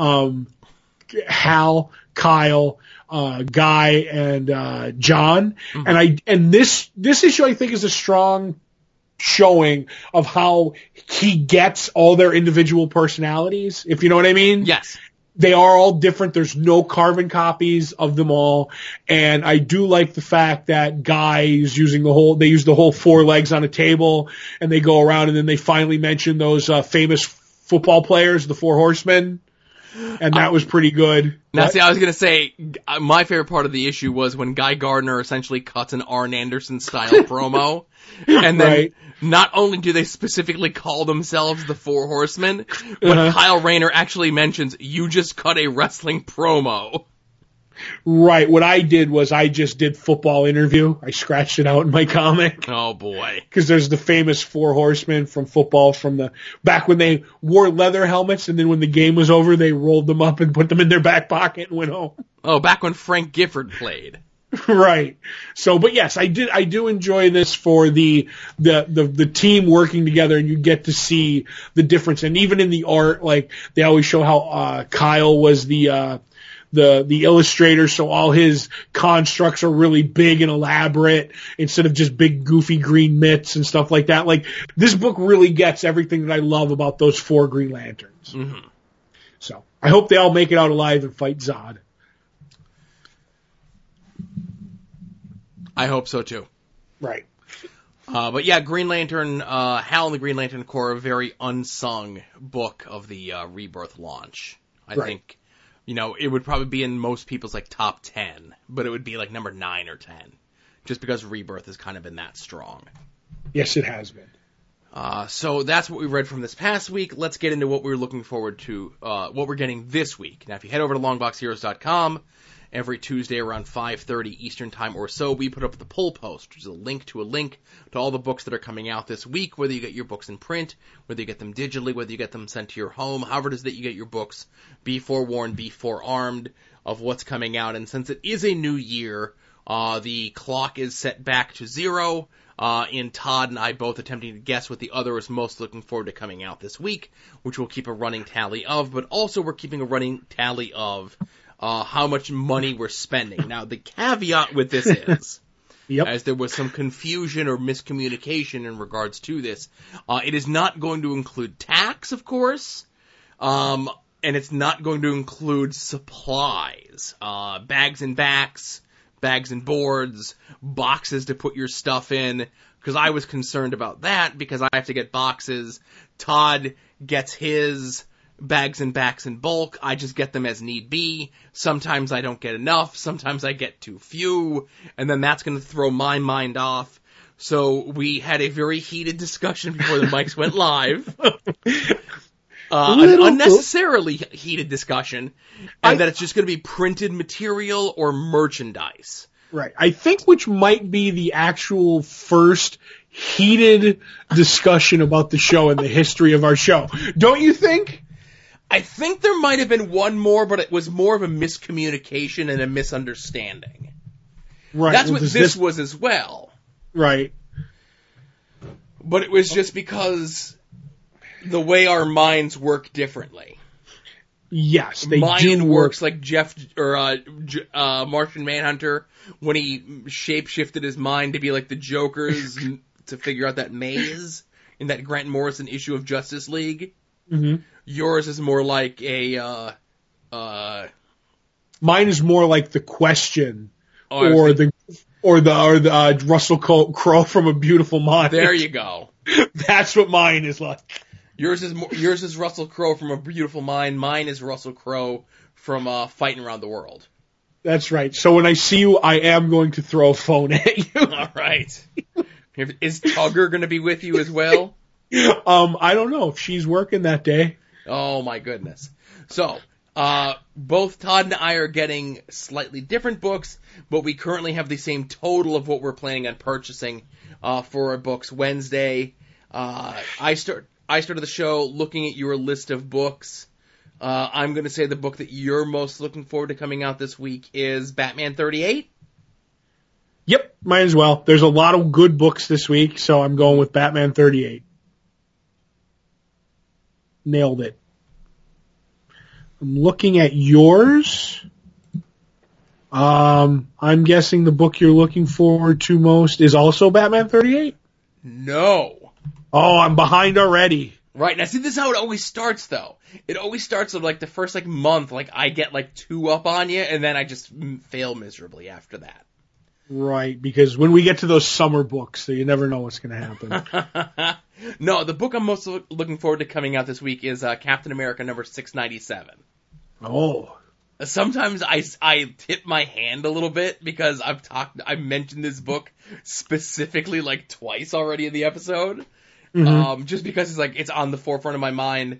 Hal, Kyle, Guy, and John. Mm-hmm. And this issue I think is a strong showing of how he gets all their individual personalities, if you know what I mean. Yes. They are all different. There's no carbon copies of them all. And I do like the fact that Guy is using they use the whole 4 legs on a table and they go around and then they finally mention those famous football players, the 4 Horsemen. And that was pretty good. Now, see, I was going to say, my favorite part of the issue was when Guy Gardner essentially cuts an Arn Anderson style promo. And then not only do they specifically call themselves the 4 Horsemen, but Kyle Rayner actually mentions, you just cut a wrestling promo. Right. What I did was I just did football interview. I scratched it out in my comic. Oh boy. Because there's the famous 4 Horsemen from football from back when they wore leather helmets and then when the game was over they rolled them up and put them in their back pocket and went home. Oh, back when Frank Gifford played. Right. So, but yes, I do enjoy this for the team working together and you get to see the difference. And even in the art, like they always show how, Kyle was the illustrator, so all his constructs are really big and elaborate instead of just big goofy green mitts and stuff like that. Like this book really gets everything that I love about those 4 Green Lanterns. Mm-hmm. So I hope they all make it out alive and fight Zod. I hope so too. Right. But yeah, Green Lantern, Hal and the Green Lantern Corps, a very unsung book of the Rebirth launch. I think. You know, it would probably be in most people's, like, top 10, but it would be, like, number 9 or 10, just because Rebirth has kind of been that strong. Yes, it has been. So that's what we read from this past week. Let's get into what we're looking forward to, what we're getting this week. Now, if you head over to longboxheroes.com, every Tuesday around 5:30 Eastern Time or so, we put up the pull post, which is a link to all the books that are coming out this week, whether you get your books in print, whether you get them digitally, whether you get them sent to your home, however it is that you get your books. Be forewarned, be forearmed of what's coming out. And since it is a new year, the clock is set back to 0. In Todd and I both attempting to guess what the other is most looking forward to coming out this week, which we'll keep a running tally of, but also we're keeping a running tally of how much money we're spending. Now, the caveat with this is, as there was some confusion or miscommunication in regards to this, it is not going to include tax, of course, and it's not going to include supplies, bags and backs, bags and boards, boxes to put your stuff in, because I was concerned about that, because I have to get boxes. Todd gets his bags and backs in bulk. I just get them as need be. Sometimes I don't get enough. Sometimes I get too few. And then that's going to throw my mind off. So we had a very heated discussion before the mics went live. An unnecessarily heated discussion. And that it's just going to be printed material or merchandise. Right. I think which might be the actual first heated discussion about the show in the history of our show. Don't you think? I think there might have been one more, but it was more of a miscommunication and a misunderstanding. Right. That's what this was as well. Right. But it was just because the way our minds work differently. Yes, they Mine do works like Jeff or Martian Manhunter when he shapeshifted his mind to be like the Joker's to figure out that maze in that Grant Morrison issue of Justice League. Mm-hmm. Yours is more like a. Mine is more like The Question, or the Russell Crowe from A Beautiful Mind. There you go. That's what mine is like. Yours is Russell Crowe from A Beautiful Mind. Mine is Russell Crowe from Fighting Around the World. That's right. So when I see you, I am going to throw a phone at you. All right. Is Tugger going to be with you as well? I don't know if she's working that day. Oh my goodness. So, both Todd and I are getting slightly different books, but we currently have the same total of what we're planning on purchasing for our books Wednesday. I started the show looking at your list of books. I'm going to say the book that you're most looking forward to coming out this week is Batman 38. Yep, might as well. There's a lot of good books this week, so I'm going with Batman 38. Nailed it. I'm looking at yours. I'm guessing the book you're looking forward to most is also Batman 38? No. Oh, I'm behind already. Right, now see, this is how it always starts, though. It always starts with, like, the first, like, month, like, I get, like, 2 up on you, and then I just fail miserably after that. Right, because when we get to those summer books, so you never know what's going to happen. No, the book I'm most looking forward to coming out this week is Captain America number 697. Oh. Sometimes I tip my hand a little bit because I've mentioned this book specifically, like, twice already in the episode. Mm-hmm. Just because it's on the forefront of my mind.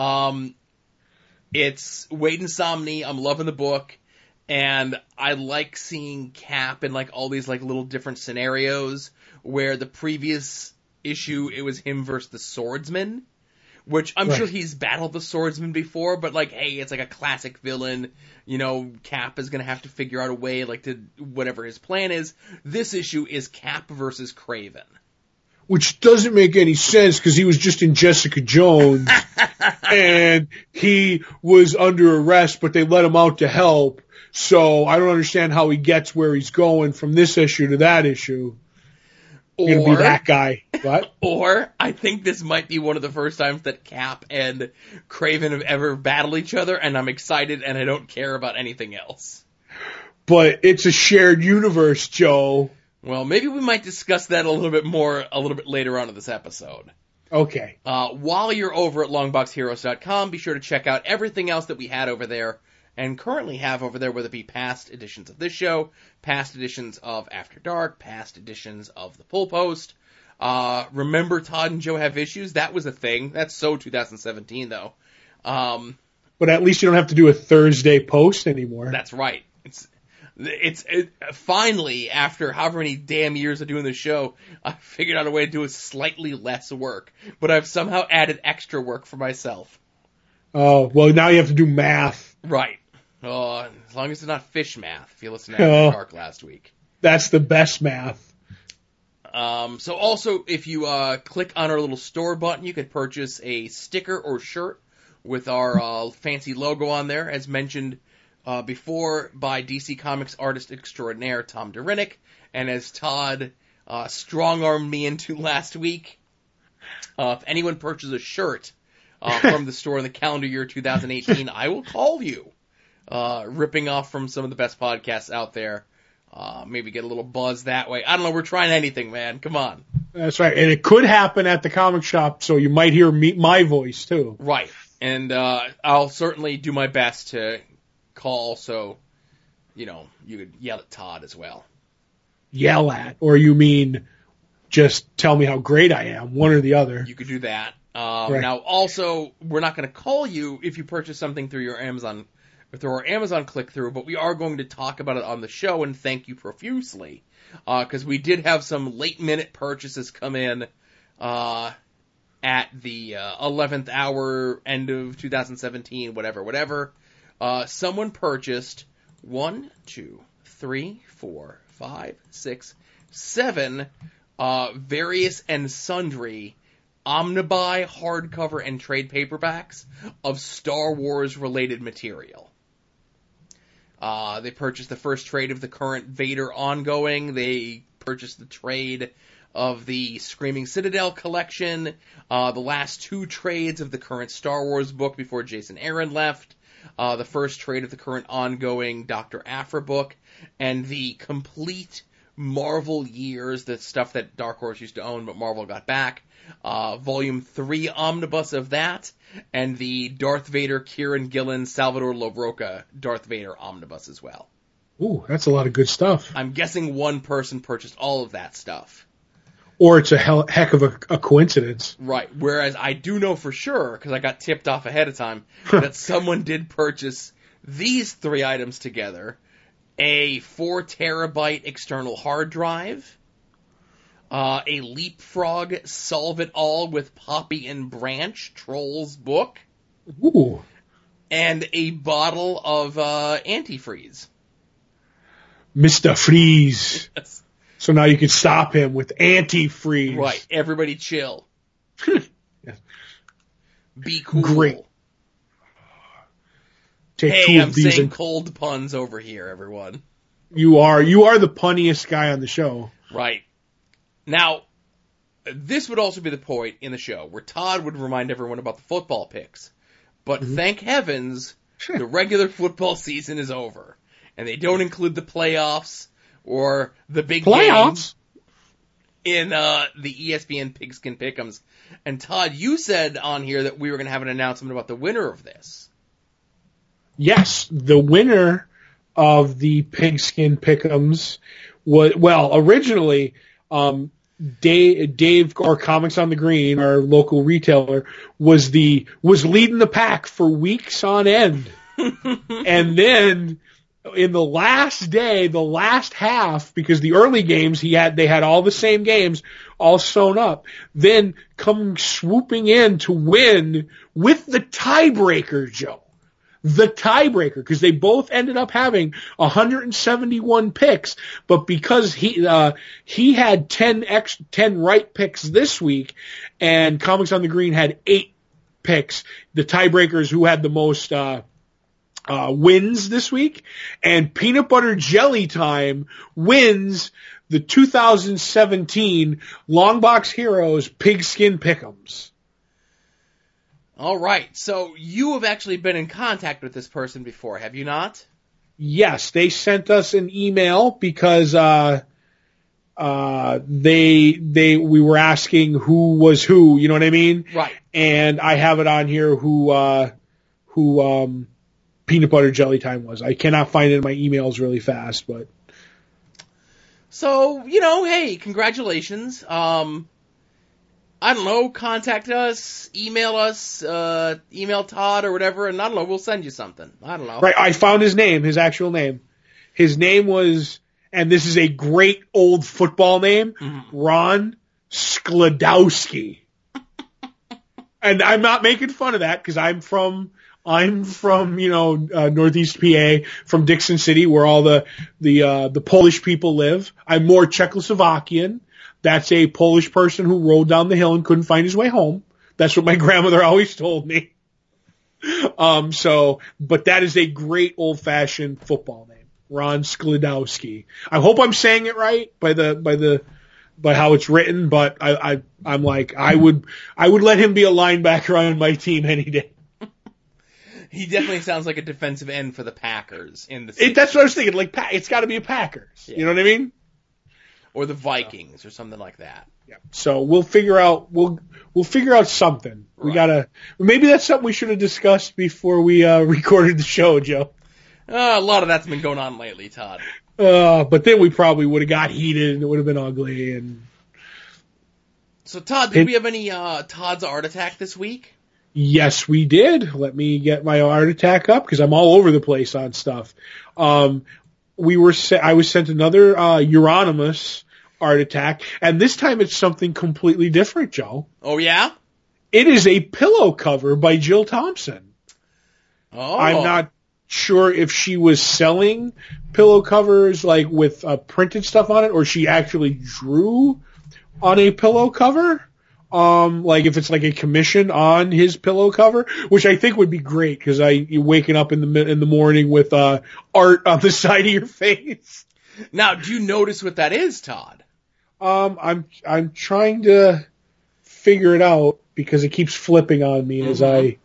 It's Wade and Somni. I'm loving the book. And I like seeing Cap in, like, all these, like, little different scenarios where the previous issue, it was him versus the Swordsman, which I'm sure he's battled the Swordsman before, but, like, hey, it's like a classic villain. You know, Cap is going to have to figure out a way, like, to whatever his plan is. This issue is Cap versus Kraven. Which doesn't make any sense because he was just in Jessica Jones and he was under arrest, but they let him out to help. So I don't understand how he gets where he's going from this issue to that issue. You're going to be that guy. What? Or I think this might be one of the first times that Cap and Kraven have ever battled each other, and I'm excited and I don't care about anything else. But it's a shared universe, Joe. Well, maybe we might discuss that a little bit later on in this episode. Okay. While you're over at longboxheroes.com, be sure to check out everything else that we had over there and currently have over there, whether it be past editions of this show, past editions of After Dark, past editions of The Pull Post. Remember Todd and Joe Have Issues? That was a thing. That's so 2017, though. But at least you don't have to do a Thursday post anymore. That's right. It's finally, after however many damn years of doing the show, I figured out a way to do it slightly less work. But I've somehow added extra work for myself. Oh, well, now you have to do math. Right. As long as it's not fish math, if you listen to After Dark last week. That's the best math. So also, if you click on our little store button, you could purchase a sticker or shirt with our fancy logo on there, as mentioned before by DC Comics artist extraordinaire Tom Derenick, and as Todd strong-armed me into last week, if anyone purchases a shirt from the store in the calendar year 2018, I will call you, ripping off from some of the best podcasts out there. Maybe get a little buzz that way. I don't know, we're trying anything, man. Come on. That's right, and it could happen at the comic shop, so you might hear my voice, too. Right. And I'll certainly do my best to call so, you could yell at Todd as well. Yell at? Or you mean just tell me how great I am? One or the other. You could do that. Right. Now, also, we're not going to call you if you purchase something through your Amazon, or through our Amazon click-through, but we are going to talk about it on the show and thank you profusely. Because we did have some late-minute purchases come in at the 11th hour, end of 2017, whatever. Someone purchased 1, 2, 3, 4, 5, 6, 7 various and sundry omnibuy, hardcover, and trade paperbacks of Star Wars-related material. They purchased the first trade of the current Vader ongoing. They purchased the trade of the Screaming Citadel collection, the last 2 trades of the current Star Wars book before Jason Aaron left, the first trade of the current ongoing Dr. Aphra book, and the complete Marvel years, the stuff that Dark Horse used to own but Marvel got back, Volume 3 omnibus of that, and the Darth Vader, Kieran Gillen, Salvador Larroca Darth Vader omnibus as well. Ooh, that's a lot of good stuff. I'm guessing one person purchased all of that stuff. Or it's a heck of a coincidence. Right, whereas I do know for sure, because I got tipped off ahead of time, that someone did purchase these 3 items together. A 4 terabyte external hard drive, a Leapfrog Solve It All with Poppy and Branch Trolls book, Ooh. and a bottle of antifreeze. Mr. Freeze. Yes. So now you can stop him with antifreeze. Right, everybody chill. Yes. Be cool. Great. Take Hey, 2 of I'm these saying cold puns over here, everyone. You are the punniest guy on the show. Right. Now, this would also be the point in the show where Todd would remind everyone about the football picks. But thank heavens, the regular football season is over. And they don't include the playoffs or the big games in the ESPN Pigskin Pick'ems. And Todd, you said on here that we were going to have an announcement about the winner of this. Yes, the winner of the Pigskin Pick'ems was, well, originally, Dave or Comics on the Green, our local retailer, was leading the pack for weeks on end. And then in the last day, the last half, because the early games they had all the same games all sewn up, then come swooping in to win with the tiebreaker, Joe. The tiebreaker, because they both ended up having 171 picks, but because he had 10 right picks this week, and Comics on the Green had 8 picks, the tiebreakers who had the most wins this week, and Peanut Butter Jelly Time wins the 2017 Longbox Heroes Pigskin Pick'ems. All right, so you have actually been in contact with this person before, have you not? Yes, they sent us an email because we were asking who was who, you know what I mean? Right. And I have it on here who Peanut Butter Jelly Time was. I cannot find it in my emails really fast, but so, hey, congratulations. I don't know, contact us, email Todd or whatever, and I don't know, we'll send you something. I don't know. Right, I found his name, his actual name. His name was, and this is a great old football name, Ron Skladowski. And I'm not making fun of that because I'm from Northeast PA, from Dixon City, where all the Polish people live. I'm more Czechoslovakian. That's a Polish person who rode down the hill and couldn't find his way home. That's what my grandmother always told me. But that is a great old-fashioned football name, Ron Skladowski. I hope I'm saying it right by how it's written, but I'm like, I would let him be a linebacker on my team any day. He definitely sounds like a defensive end for the Packers in the That's what I was thinking. Like, it's got to be a Packers. Yeah. You know what I mean? or the Vikings or something like that. Yeah. So we'll figure out something. Right. Maybe that's something we should have discussed before we recorded the show, Joe. A lot of that's been going on lately, Todd. But then we probably would have got heated and it would have been ugly. And so, Todd, did we have any Todd's Art Attack this week? Yes, we did. Let me get my Art Attack up because I'm all over the place on stuff. I was sent another Euronymous Art Attack, and this time it's something completely different, Joe. Oh, yeah? It is a pillow cover by Jill Thompson. Oh. I'm not sure if she was selling pillow covers like with printed stuff on it, or she actually drew on a pillow cover. Like if it's like a commission on his pillow cover, which I think would be great because you're waking up in the morning with art on the side of your face. Now, do you notice what that is, Todd? I'm trying to figure it out because it keeps flipping on me as I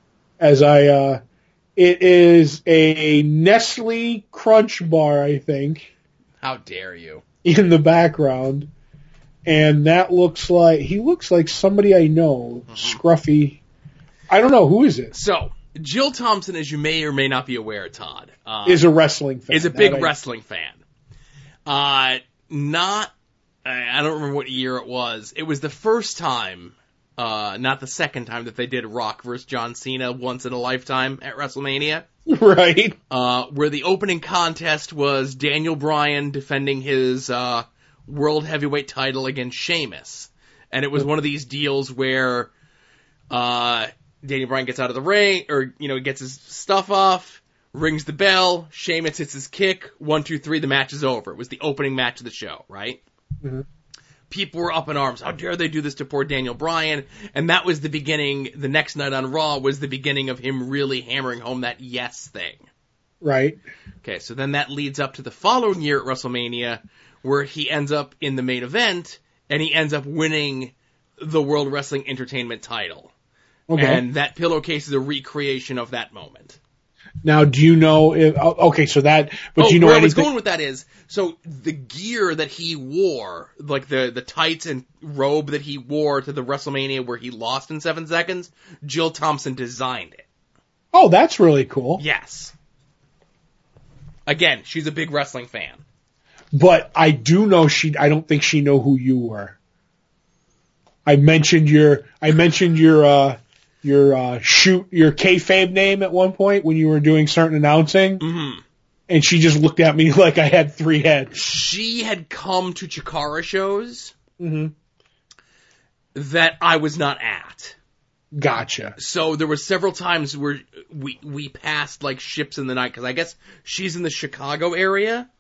it is a Nestle Crunch bar, I think. How dare you? In the background. And that looks like somebody I know. Scruffy. I don't know, who is it? So, Jill Thompson, as you may or may not be aware, Todd, is a wrestling fan. Is a big wrestling fan. I don't remember what year it was. It was the first time, not the second time, that they did Rock versus John Cena once in a lifetime at WrestleMania. Right. Where the opening contest was Daniel Bryan defending his World Heavyweight title against Sheamus. And it was one of these deals where Daniel Bryan gets out of the ring, or, gets his stuff off, rings the bell, Sheamus hits his kick, 1, 2, 3, the match is over. It was the opening match of the show, right? Mm-hmm. People were up in arms. How dare they do this to poor Daniel Bryan? And that was the beginning, the next night on Raw was the beginning of him really hammering home that yes thing. Right. Okay, so then that leads up to the following year at WrestleMania, where he ends up in the main event, and he ends up winning the World Wrestling Entertainment title. Okay. And that pillowcase is a recreation of that moment. Now, do you know if, okay, so that, but do you know where anything? I was going with that is, so the gear that he wore, like the tights and robe that he wore to the WrestleMania where he lost in 7 seconds, Jill Thompson designed it. Oh, that's really cool. Yes. Again, she's a big wrestling fan. But I do know I don't think she know who you were. I mentioned your kayfabe name at one point when you were doing certain announcing. Mm-hmm. And she just looked at me like I had 3 heads. She had come to Chikara shows Mm-hmm. that I was not at. Gotcha. So there were several times where we passed like ships in the night, because I guess she's in the Chicago area.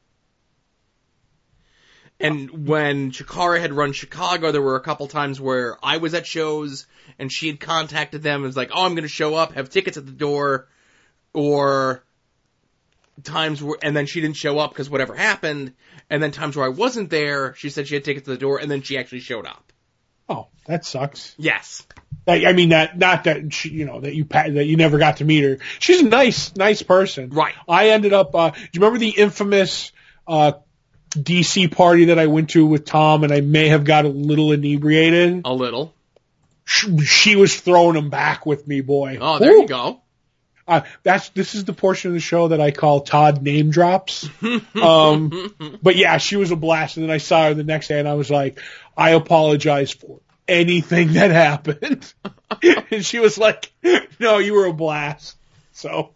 And when Chikara had run Chicago, there were a couple times where I was at shows and she had contacted them and was like, oh, I'm going to show up, have tickets at the door, or times where, and then she didn't show up because whatever happened, and then times where I wasn't there, she said she had tickets at the door, and then she actually showed up. Oh, that sucks. Yes. I mean, not that she, that you never got to meet her. She's a nice person. Right. I ended up, do you remember the infamous, DC party that I went to with Tom, and I may have got a little inebriated? A little. She was throwing them back with me, boy. Oh, there you go. This is the portion of the show that I call Todd name drops. But yeah, she was a blast, and then I saw her the next day, and I was like, I apologize for anything that happened. And she was like, no, you were a blast. So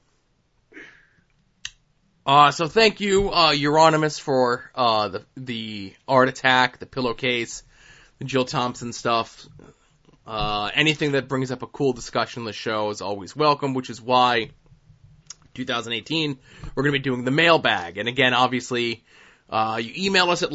thank you, Euronymous, for the art attack, the pillowcase, the Jill Thompson stuff. Anything that brings up a cool discussion on the show is always welcome, which is why 2018 we're going to be doing the mailbag. And again, obviously, you email us at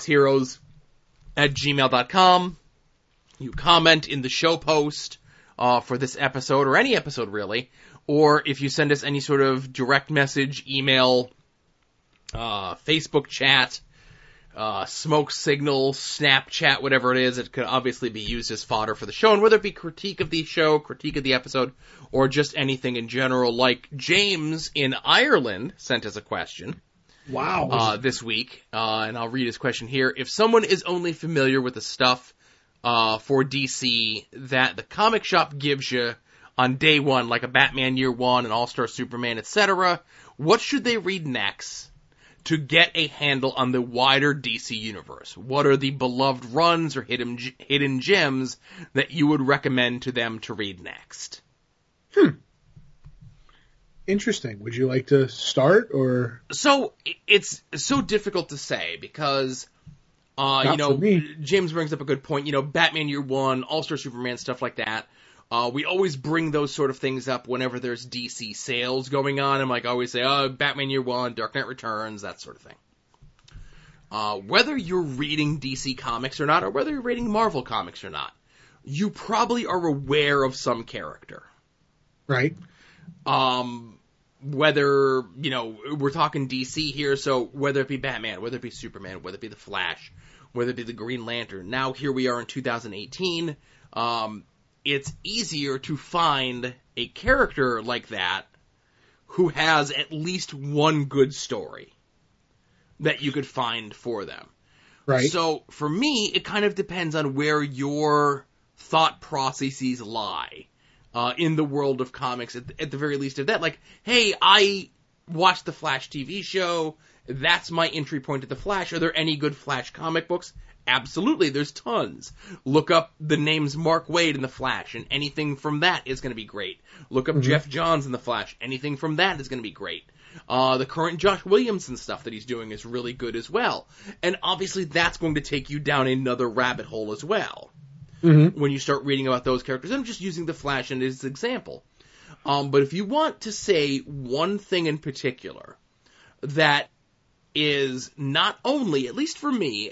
longboxheroes@gmail.com. You comment in the show post for this episode, or any episode really, or if you send us any sort of direct message, email, Facebook chat, smoke signal, Snapchat, whatever it is, it could obviously be used as fodder for the show. And whether it be critique of the show, critique of the episode, or just anything in general, like James in Ireland sent us a question. Wow. this week, and I'll read his question here. If someone is only familiar with the stuff for DC that the comic shop gives you on day one, like a Batman Year One, an All-Star Superman, etc., what should they read next to get a handle on the wider DC universe? What are the beloved runs or hidden gems that you would recommend to them to read next? Interesting. Would you like to start, or? So it's so difficult to say because, Not for me. James brings up a good point. Batman Year One, All-Star Superman, stuff like that. We always bring those sort of things up whenever there's DC sales going on. And I always say, Batman Year One, Dark Knight Returns, that sort of thing. Whether you're reading DC comics or not, or whether you're reading Marvel comics or not, you probably are aware of some character. Right. Whether, we're talking DC here, so whether it be Batman, whether it be Superman, whether it be the Flash, whether it be the Green Lantern. Now here we are in 2018, it's easier to find a character like that who has at least one good story that you could find for them. Right. So for me, it kind of depends on where your thought processes lie. In the world of comics, at the very least of that. Like, hey, I watched the Flash TV show. That's my entry point to the Flash. Are there any good Flash comic books? Absolutely, there's tons. Look up the names Mark Waid in the Flash, and anything from that is going to be great. Look up Jeff Johns in the Flash. Anything from that is going to be great. The current Josh Williamson stuff that he's doing is really good as well. And obviously that's going to take you down another rabbit hole as well. When you start reading about those characters. I'm just using the Flash as an example. But if you want to say one thing in particular that is not only, at least for me,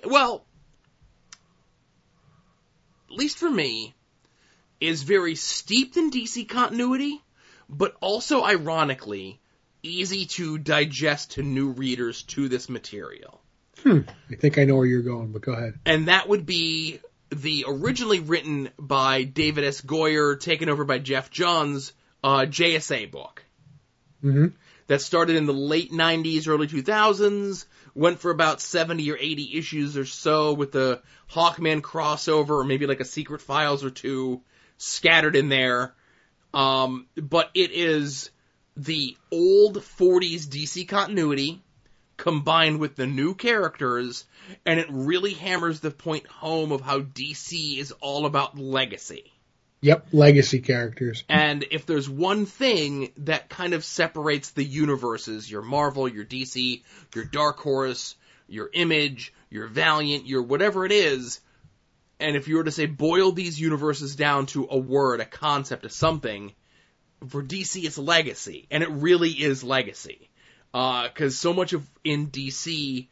is very steeped in DC continuity, but also, ironically, easy to digest to new readers to this material. I think I know where you're going, but go ahead. And that would be the originally written by David S. Goyer, taken over by Jeff Johns, JSA book. That started in the late 90s, early 2000s, went for about 70 or 80 issues or so with the Hawkman crossover, or maybe like a Secret Files or two scattered in there. But it is the old 40s DC continuity combined with the new characters, and it really hammers the point home of how DC is all about legacy. Yep, legacy characters. And if there's one thing that kind of separates the universes, your Marvel, your DC, your Dark Horse, your Image, your Valiant, your whatever it is, and if you were to say boil these universes down to a word, a concept, a something, for DC it's legacy, and it really is legacy. Because so much of in DC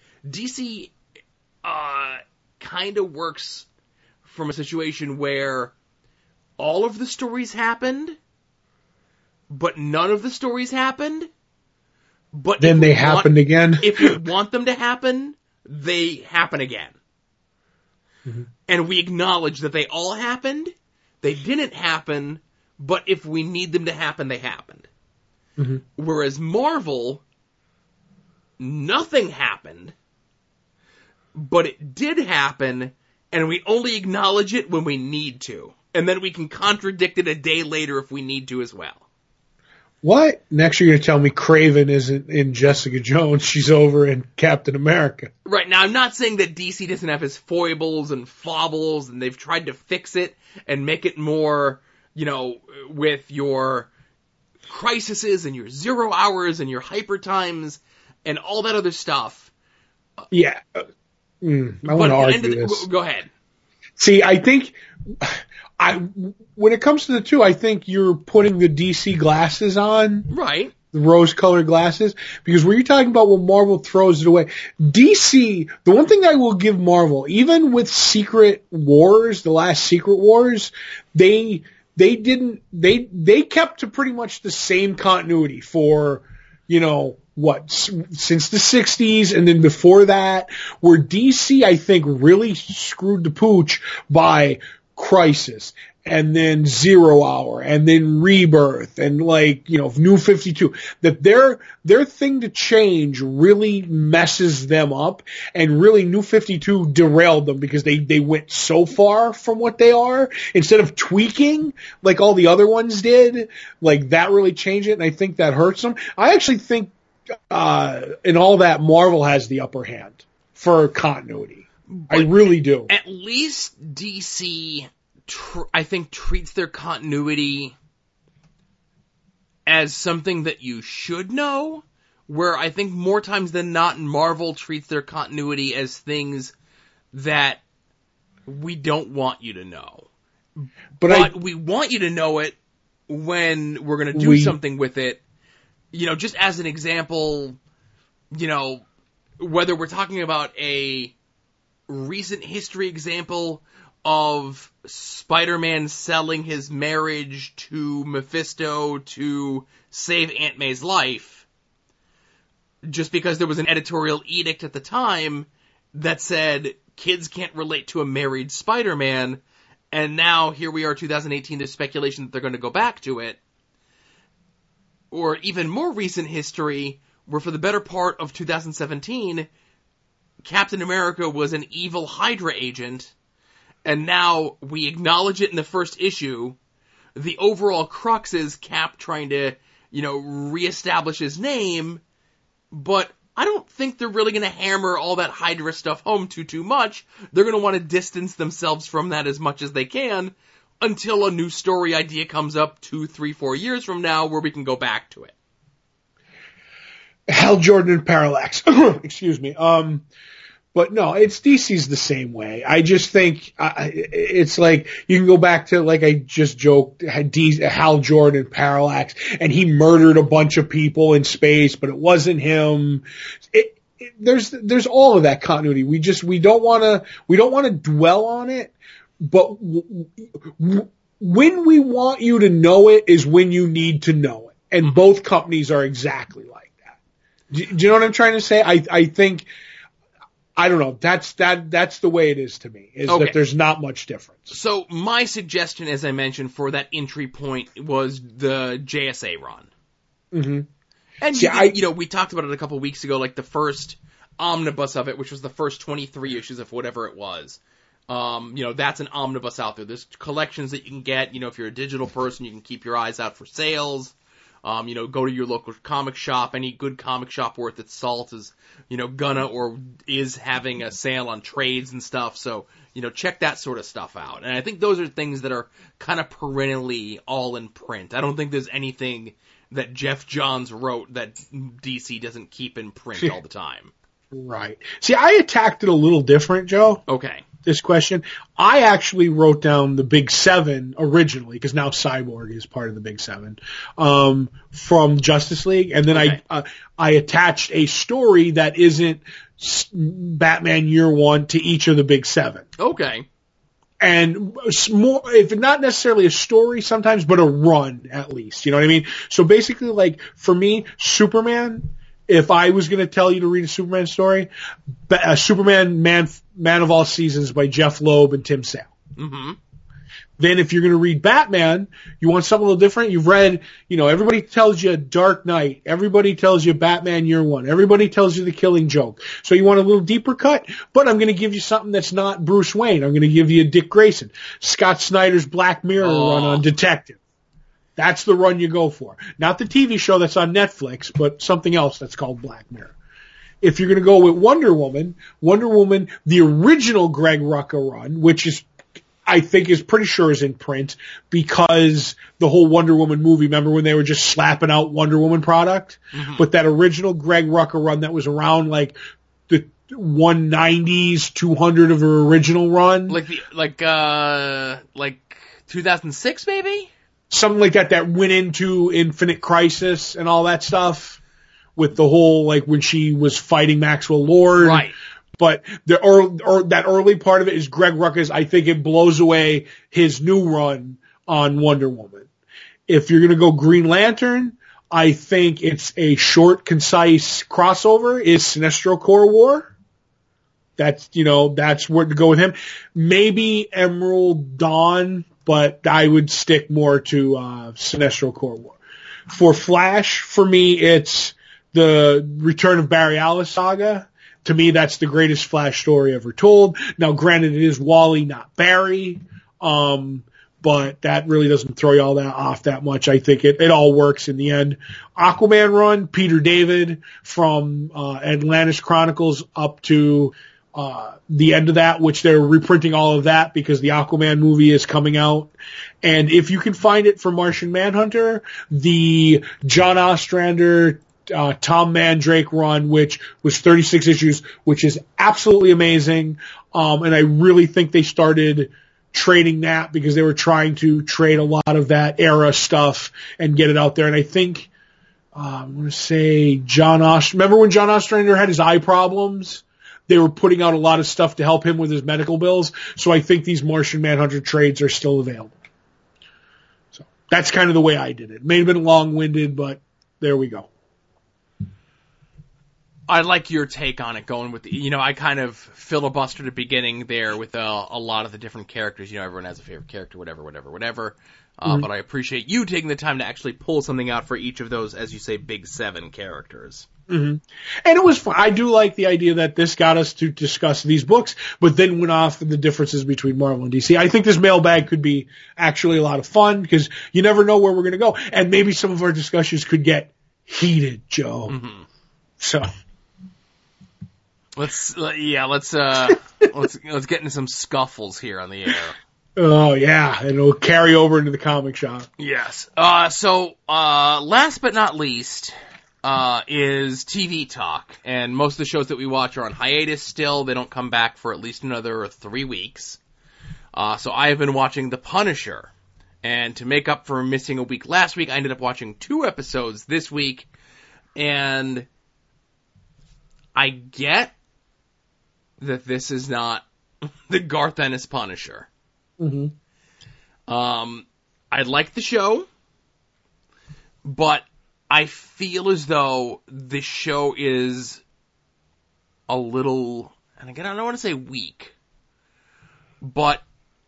kind of works from a situation where all of the stories happened, but none of the stories happened. But then they happened again. If you want them to happen, they happen again. And we acknowledge that they all happened, they didn't happen, but if we need them to happen, they happened. Whereas Marvel, nothing happened, but it did happen, and we only acknowledge it when we need to. And then we can contradict it a day later if we need to as well. What? Next you're going to tell me Kraven isn't in Jessica Jones, she's over in Captain America. Right, now I'm not saying that DC doesn't have its foibles and fobbles, and they've tried to fix it and make it more, with your crises and your 0 hours and your hyper times and all that other stuff. Yeah. I want to argue this. Go ahead. See, I think when it comes to the two, I think you're putting the DC glasses on. Right. The rose-colored glasses. Because when you're talking about when Marvel throws it away, DC, the one thing I will give Marvel, even with Secret Wars, the last Secret Wars, they kept to pretty much the same continuity for, since the 60s, and then before that, where DC, I think, really screwed the pooch by Crisis and then Zero Hour, and then Rebirth, and like, you know, New 52, that their thing to change really messes them up, and really New 52 derailed them because they went so far from what they are, instead of tweaking like all the other ones did, like that really changed it, and I think that hurts them. I actually think, in all that, Marvel has the upper hand for continuity. But I really do. At least DC, I think, treats their continuity as something that you should know, where I think more times than not Marvel treats their continuity as things that we don't want you to know. But we want you to know it when we're going to do something with it. You know, just as an example, you know, whether we're talking about a recent history example of Spider-Man selling his marriage to Mephisto to save Aunt May's life, just because there was an editorial edict at the time that said kids can't relate to a married Spider-Man, and now here we are, 2018, there's speculation that they're going to go back to it. Or even more recent history, where for the better part of 2017, Captain America was an evil Hydra agent, and now we acknowledge it in the first issue. The overall crux is Cap trying to, you know, reestablish his name, but I don't think they're really going to hammer all that Hydra stuff home too much. They're going to want to distance themselves from that as much as they can, until a new story idea comes up 2, 3, 4 years from now where we can go back to it. Hal Jordan and Parallax. Excuse me. But no, DC's the same way. I just think it's like you can go back to, like I just joked, Hal Jordan and Parallax, and he murdered a bunch of people in space, but it wasn't him. There's all of that continuity. We don't want to dwell on it. But when we want you to know it is when you need to know it. And both companies are exactly like that. Do you know what I'm trying to say? I think, I don't know, that's the way it is to me, is that there's not much difference. So my suggestion, as I mentioned, for that entry point was the JSA run. Mm-hmm. And you know, we talked about it a couple of weeks ago, like the first omnibus of it, which was the first 23 issues of whatever it was. You know, that's an omnibus out there. There's collections that you can get. You know, if you're a digital person, you can keep your eyes out for sales. You know, go to your local comic shop. Any good comic shop worth its salt is, you know, gonna or is having a sale on trades and stuff. So, you know, check that sort of stuff out. And I think those are things that are kind of perennially all in print. I don't think there's anything that Jeff Johns wrote that DC doesn't keep in print all the time. Right. See, I attacked it a little different, Joe. Okay. This question. I actually wrote down the Big Seven originally, because now Cyborg is part of the Big Seven, from Justice League. And then I attached a story that isn't Batman Year One to each of the Big Seven. Okay. And more, if not necessarily a story sometimes, but a run at least. You know what I mean? So basically, like, for me, Superman, if I was going to tell you to read a Superman story, Superman Man of All Seasons by Jeff Loeb and Tim Sale. Mm-hmm. Then if you're going to read Batman, you want something a little different. You've read, you know, everybody tells you Dark Knight. Everybody tells you Batman Year One. Everybody tells you The Killing Joke. So you want a little deeper cut, but I'm going to give you something that's not Bruce Wayne. I'm going to give you Dick Grayson. Scott Snyder's Black Mirror run on Detective. That's the run you go for. Not the TV show that's on Netflix, but something else that's called Black Mirror. If you're going to go with Wonder Woman, the original Greg Rucka run, which is, I think is pretty sure is in print, because the whole Wonder Woman movie, remember when they were just slapping out Wonder Woman product? Mm-hmm. But that original Greg Rucka run that was around like the 190s, 200 of her original run. Like 2006 maybe? Something like that went into Infinite Crisis and all that stuff, with the whole, like, when she was fighting Maxwell Lord. Right. But that early part of it is Greg Rucka's. I think it blows away his new run on Wonder Woman. If you're going to go Green Lantern, I think it's a short, concise crossover is Sinestro Corps War. That's where to go with him. Maybe Emerald Dawn but I would stick more to Sinestro Corps War. For Flash, for me, it's the Return of Barry Allen saga. To me, that's the greatest Flash story ever told. Now, granted, it is Wally, not Barry, but that really doesn't throw you all that off that much. I think it all works in the end. Aquaman run, Peter David from Atlantis Chronicles up to the end of that, which they're reprinting all of that because the Aquaman movie is coming out. And if you can find it for Martian Manhunter, the John Ostrander, Tom Mandrake run, which was 36 issues, which is absolutely amazing. And I really think they started trading that because they were trying to trade a lot of that era stuff and get it out there. And I think, I'm going to say remember when John Ostrander had his eye problems? They were putting out a lot of stuff to help him with his medical bills. So I think these Martian Manhunter trades are still available. So that's kind of the way I did it. May have been long-winded, but there we go. I like your take on it, going with I kind of filibustered at the beginning there with a lot of the different characters. Everyone has a favorite character, whatever. But I appreciate you taking the time to actually pull something out for each of those, as you say, big 7 characters. Mm-hmm. And it was fun. I do like the idea that this got us to discuss these books, but then went off the differences between Marvel and DC. I think this mailbag could be actually a lot of fun because you never know where we're going to go. And maybe some of our discussions could get heated, Joe. Mm-hmm. So. Let's get into some scuffles here on the air. Oh yeah, and it'll carry over into the comic shop. Yes. So last but not least, is TV talk, and most of the shows that we watch are on hiatus still. They don't come back for at least another 3 weeks. So I have been watching The Punisher, and to make up for missing a week last week, I ended up watching 2 episodes this week, and I get that this is not the Garth Ennis Punisher. Mm-hmm. I like the show, but I feel as though this show is a little, and again, I don't want to say weak, but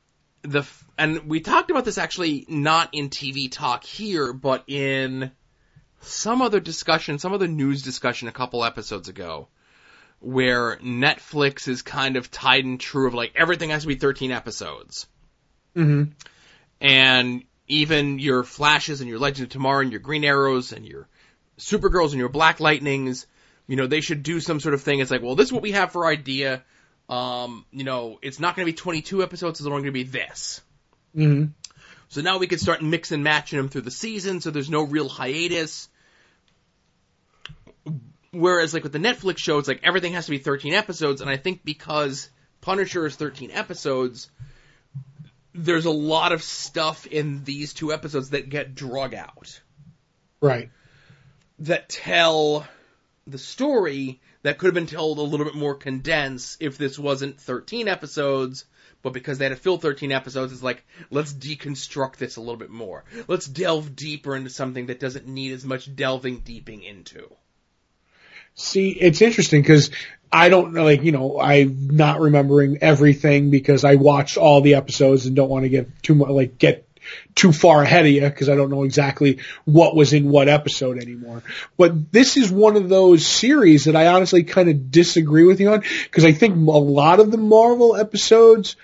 and we talked about this actually not in TV talk here, but in some other discussion, some other news discussion a couple episodes ago, where Netflix is kind of tied and true of like everything has to be 13 episodes. Mm-hmm. And even your Flashes and your Legend of Tomorrow and your Green Arrows and your Supergirls and your Black Lightnings, you know, they should do some sort of thing. It's like, well, this is what we have for idea. You know, it's not going to be 22 episodes, it's only going to be this. Mm-hmm. So now we can start mix and matching them through the season, so there's no real hiatus. Whereas, like, with the Netflix show, it's like everything has to be 13 episodes, and I think because Punisher is 13 episodes, there's a lot of stuff in these 2 episodes that get drug out. Right. That tell the story that could have been told a little bit more condensed if this wasn't 13 episodes, but because they had to fill 13 episodes, it's like, let's deconstruct this a little bit more. Let's delve deeper into something that doesn't need as much delving deeping into. See, it's interesting because I don't know, like, you know, I'm not remembering everything because I watched all the episodes and don't want to get too much, like, get too far ahead of you because I don't know exactly what was in what episode anymore. But this is one of those series that I honestly kind of disagree with you on because I think a lot of the Marvel episodes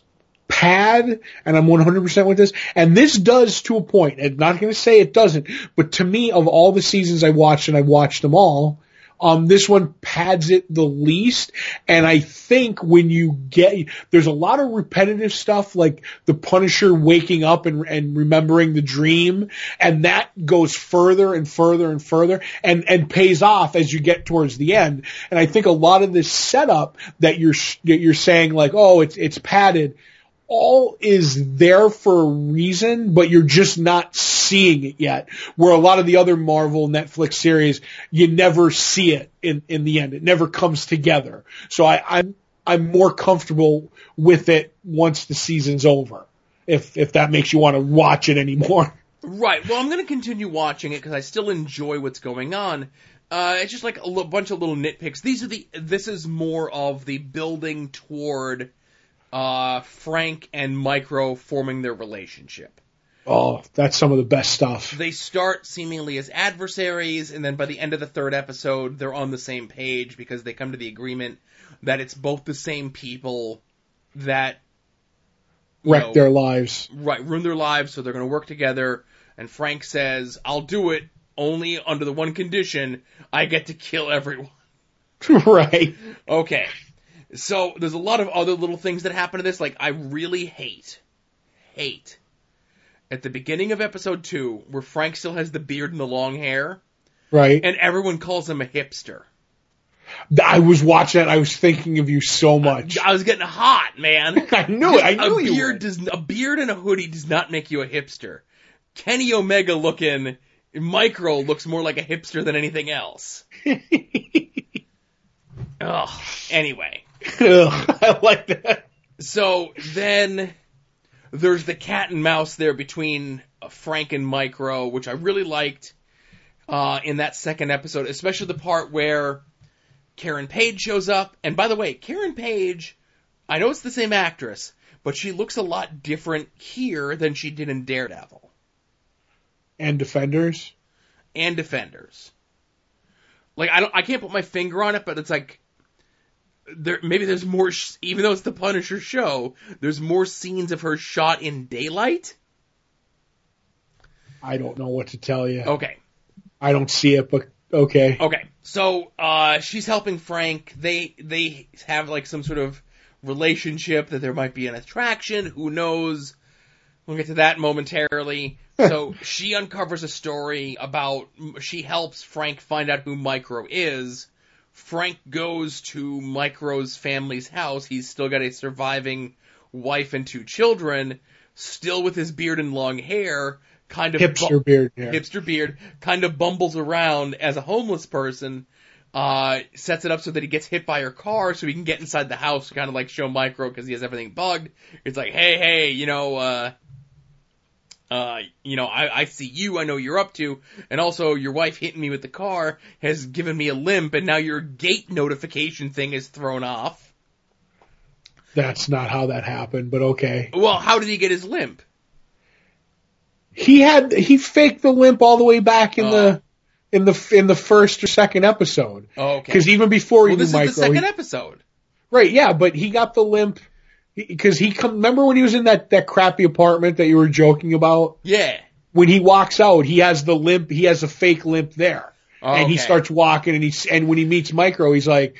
pad, and I'm 100% with this, and this does to a point. I'm not going to say it doesn't, but to me, of all the seasons I watched, and I watched them all, this one pads it the least, and I think when you there's a lot of repetitive stuff like the Punisher waking up and remembering the dream, and that goes further and further and further and pays off as you get towards the end. And I think a lot of this setup that you're saying like, oh, it's padded, all is there for a reason, but you're just not seeing it yet. Where a lot of the other Marvel Netflix series, you never see it in the end. It never comes together. So I'm more comfortable with it once the season's over, if that makes you want to watch it anymore. Right. Well, I'm going to continue watching it because I still enjoy what's going on. It's just like a bunch of little nitpicks. This is more of the building toward Frank and Micro forming their relationship. Oh, that's some of the best stuff. They start seemingly as adversaries, and then by the end of the third episode, they're on the same page because they come to the agreement that it's both the same people that Wreck their lives. Right, ruin their lives, so they're going to work together. And Frank says, I'll do it only under the one condition, I get to kill everyone. Right. Okay. So there's a lot of other little things that happen to this. Like, I really hate at the beginning of episode 2, where Frank still has the beard and the long hair. Right. And everyone calls him a hipster. I was watching that. I was thinking of you so much. I was getting hot, man. I knew it. I knew you would. A beard and a hoodie does not make you a hipster. Kenny Omega looking Micro looks more like a hipster than anything else. Ugh. Anyway. Ugh, I like that. So then there's the cat and mouse there between Frank and Micro, which I really liked in that second episode, especially the part where Karen Page shows up. And by the way, Karen Page, I know it's the same actress, but she looks a lot different here than she did in Daredevil. And Defenders. Like, I can't put my finger on it, but it's like, maybe there's more, even though it's the Punisher show, there's more scenes of her shot in daylight. I don't know what to tell you. Okay. I don't see it, but okay. Okay. So, she's helping Frank. They have like some sort of relationship that there might be an attraction. Who knows? We'll get to that momentarily. So she uncovers a story about, she helps Frank find out who Micro is. Frank goes to Micro's family's house. He's still got a surviving wife and 2 children, still with his beard and long hair, kind of hipster beard, kind of bumbles around as a homeless person, sets it up so that he gets hit by her car so he can get inside the house to kind of like show Micro because he has everything bugged. It's like, hey, I see you, I know you're up to, and also your wife hitting me with the car has given me a limp, and now your gate notification thing is thrown off. That's not how that happened, but okay. Well, how did he get his limp? He faked the limp all the way back in the first or second episode. Oh, okay. Because even before he knew Micro, this is the second episode. Right, yeah, but he got the limp. Because remember when he was in that crappy apartment that you were joking about? Yeah. When he walks out, he has the limp, he has a fake limp there. Oh, and he starts walking and when he meets Micro, he's like,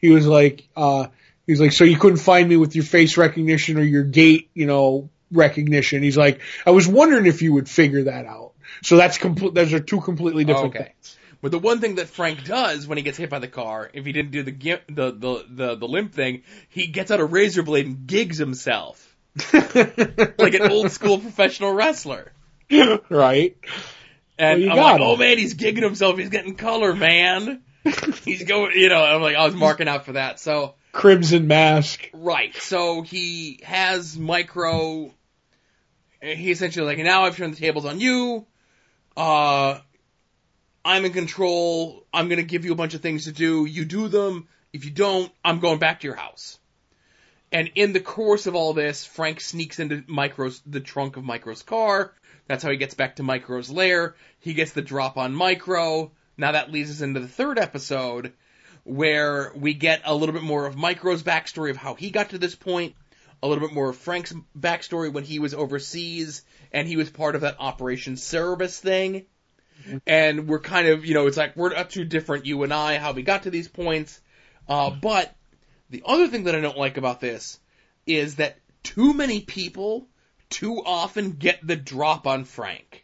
so you couldn't find me with your face recognition or your gait, recognition. He's like, I was wondering if you would figure that out. So those are 2 completely different things. But the one thing that Frank does when he gets hit by the car, if he didn't do the limp thing, he gets out a razor blade and gigs himself. Like an old school professional wrestler. Right. And I'm like, oh man, he's gigging himself, he's getting color, man. He's going, I'm like, I was marking out for that, so. Crimson Mask. Right, so he has Micro, he essentially like, now I've turned the tables on you, I'm in control, I'm going to give you a bunch of things to do, you do them, if you don't, I'm going back to your house. And in the course of all this, Frank sneaks into the trunk of Micro's car, that's how he gets back to Micro's lair, he gets the drop on Micro, now that leads us into the third episode, where we get a little bit more of Micro's backstory of how he got to this point, a little bit more of Frank's backstory when he was overseas, and he was part of that Operation Cerebus thing. And we're kind of, it's like, we're up to different, you and I, how we got to these points. But the other thing that I don't like about this is that too many people too often get the drop on Frank.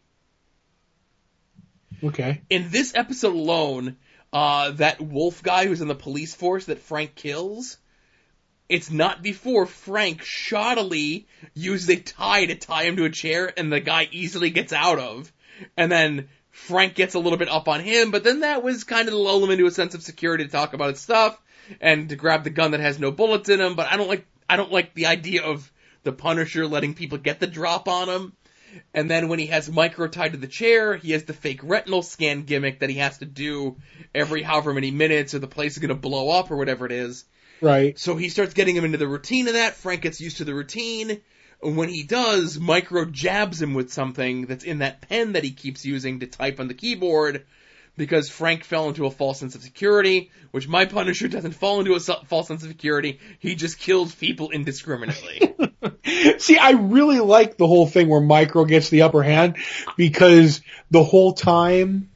Okay. In this episode alone, that wolf guy who's in the police force that Frank kills, it's not before Frank shoddily uses a tie to tie him to a chair and the guy easily gets out of. And then Frank gets a little bit up on him, but then that was kind of to lull him into a sense of security to talk about his stuff and to grab the gun that has no bullets in him. But I don't like the idea of the Punisher letting people get the drop on him. And then when he has Micro tied to the chair, he has the fake retinal scan gimmick that he has to do every however many minutes or the place is going to blow up or whatever it is. Right. So he starts getting him into the routine of that. Frank gets used to the routine. And when he does, Micro jabs him with something that's in that pen that he keeps using to type on the keyboard, because Frank fell into a false sense of security, which my Punisher doesn't fall into a false sense of security. He just kills people indiscriminately. See, I really like the whole thing where Micro gets the upper hand, because the whole time,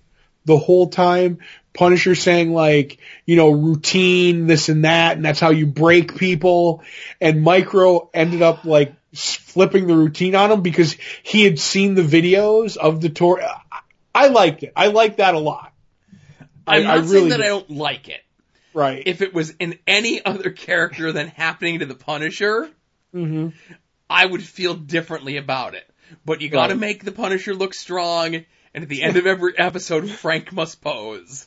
Punisher saying like, routine, this and that, and that's how you break people. And Micro ended up like flipping the routine on him because he had seen the videos of the tour. I liked it. I liked that a lot. I'm not saying that I don't like it. Right. If it was in any other character than happening to the Punisher, I would feel differently about it. But you gotta make the Punisher look strong, and at the end of every episode, Frank must pose.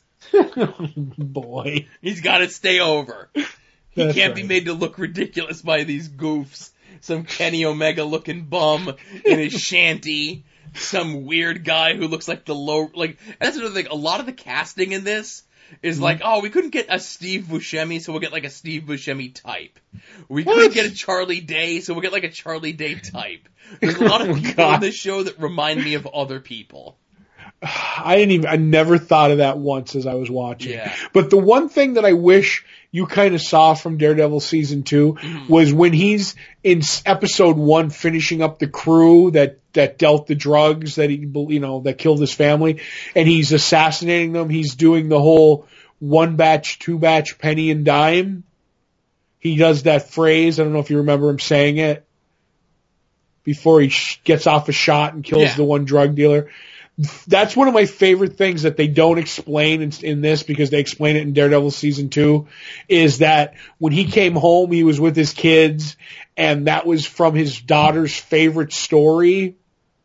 Boy. He's gotta stay over. He can't be made to look ridiculous by these goofs. Some Kenny Omega looking bum in his shanty. Some weird guy who looks like that's another thing. A lot of the casting in this is like, oh, we couldn't get a Steve Buscemi, so we'll get like a Steve Buscemi type. We couldn't get a Charlie Day, so we'll get like a Charlie Day type. There's a lot of people in this show that remind me of other people. I never thought of that once as I was watching. Yeah. But the one thing that I wish you kind of saw from Daredevil season 2 was when he's in episode 1 finishing up the crew that dealt the drugs that that killed his family, and he's assassinating them. He's doing the whole 1 batch, 2 batch, penny and dime. He does that phrase. I don't know if you remember him saying it before he gets off a shot and kills the one drug dealer. That's one of my favorite things that they don't explain in this, because they explain it in Daredevil season 2, is that when he came home, he was with his kids, and that was from his daughter's favorite story.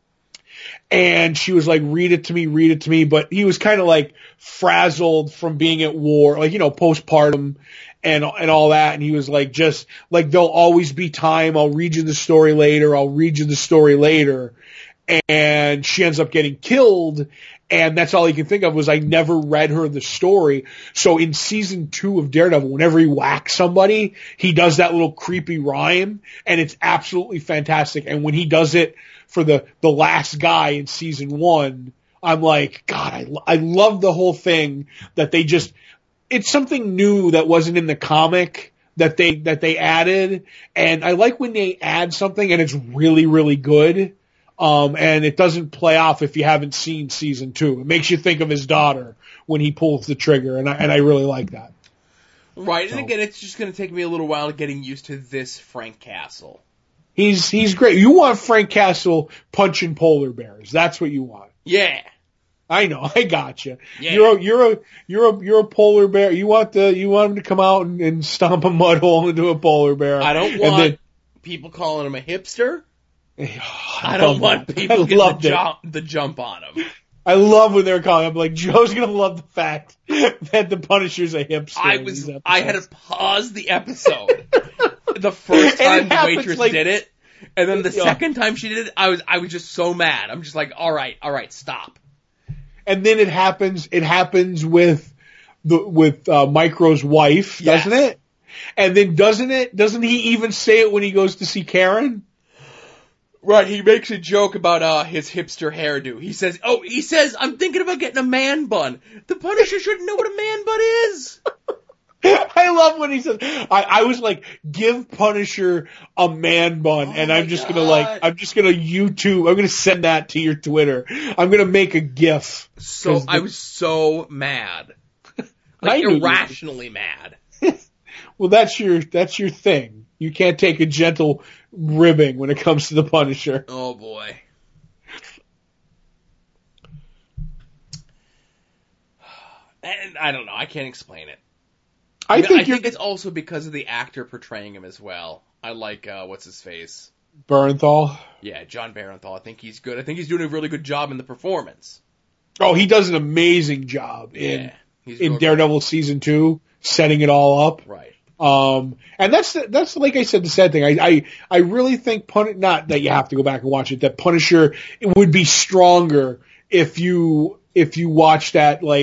And she was like, read it to me. But he was kind of like frazzled from being at war, like, postpartum and all that. And he was like, just like, there'll always be time. I'll read you the story later. And she ends up getting killed, and that's all he can think of was, I never read her the story. So in season 2 of Daredevil, whenever he whacks somebody, he does that little creepy rhyme, and it's absolutely fantastic. And when he does it for the last guy in season 1, I'm like, God, I love the whole thing that they just, it's something new that wasn't in the comic that they added. And I like when they add something and it's really, really good. And it doesn't play off if you haven't seen season 2. It makes you think of his daughter when he pulls the trigger, and I really like that. Right, and again, it's just going to take me a little while getting used to this Frank Castle. He's great. You want Frank Castle punching polar bears. That's what you want. Yeah. I know. I gotcha. Yeah. You're a polar bear. You want him to come out and stomp a mud hole into a polar bear. I don't want people calling him a hipster. I don't want people getting the jump on him. I love when they're calling him. Like, Joe's gonna love the fact that the Punisher's a hipster. I had to pause the episode the first time the waitress did it, and then the second time she did it, I was just so mad. I'm just like, all right, stop. And then it happens with Micro's wife, doesn't it? And then doesn't he even say it when he goes to see Karen? Right, he makes a joke about his hipster hairdo. He says, I'm thinking about getting a man bun. The Punisher shouldn't know what a man bun is. I love when he says, I was like, give Punisher a man bun, and I'm just gonna YouTube, I'm gonna send that to your Twitter. I'm gonna make a GIF. So I was so mad. Like, irrationally mad. Well, that's your thing. You can't take a gentle ribbing when it comes to the Punisher. Oh boy. And I don't know. I can't explain it. I think it's also because of the actor portraying him as well. I like, what's his face? Bernthal? Yeah, John Bernthal. I think he's good. I think he's doing a really good job in the performance. Oh, he does an amazing job in Daredevil season 2, setting it all up. Right. And that's like I said, the sad thing. I really think not that you have to go back and watch it, that Punisher, it would be stronger if you watch that, like,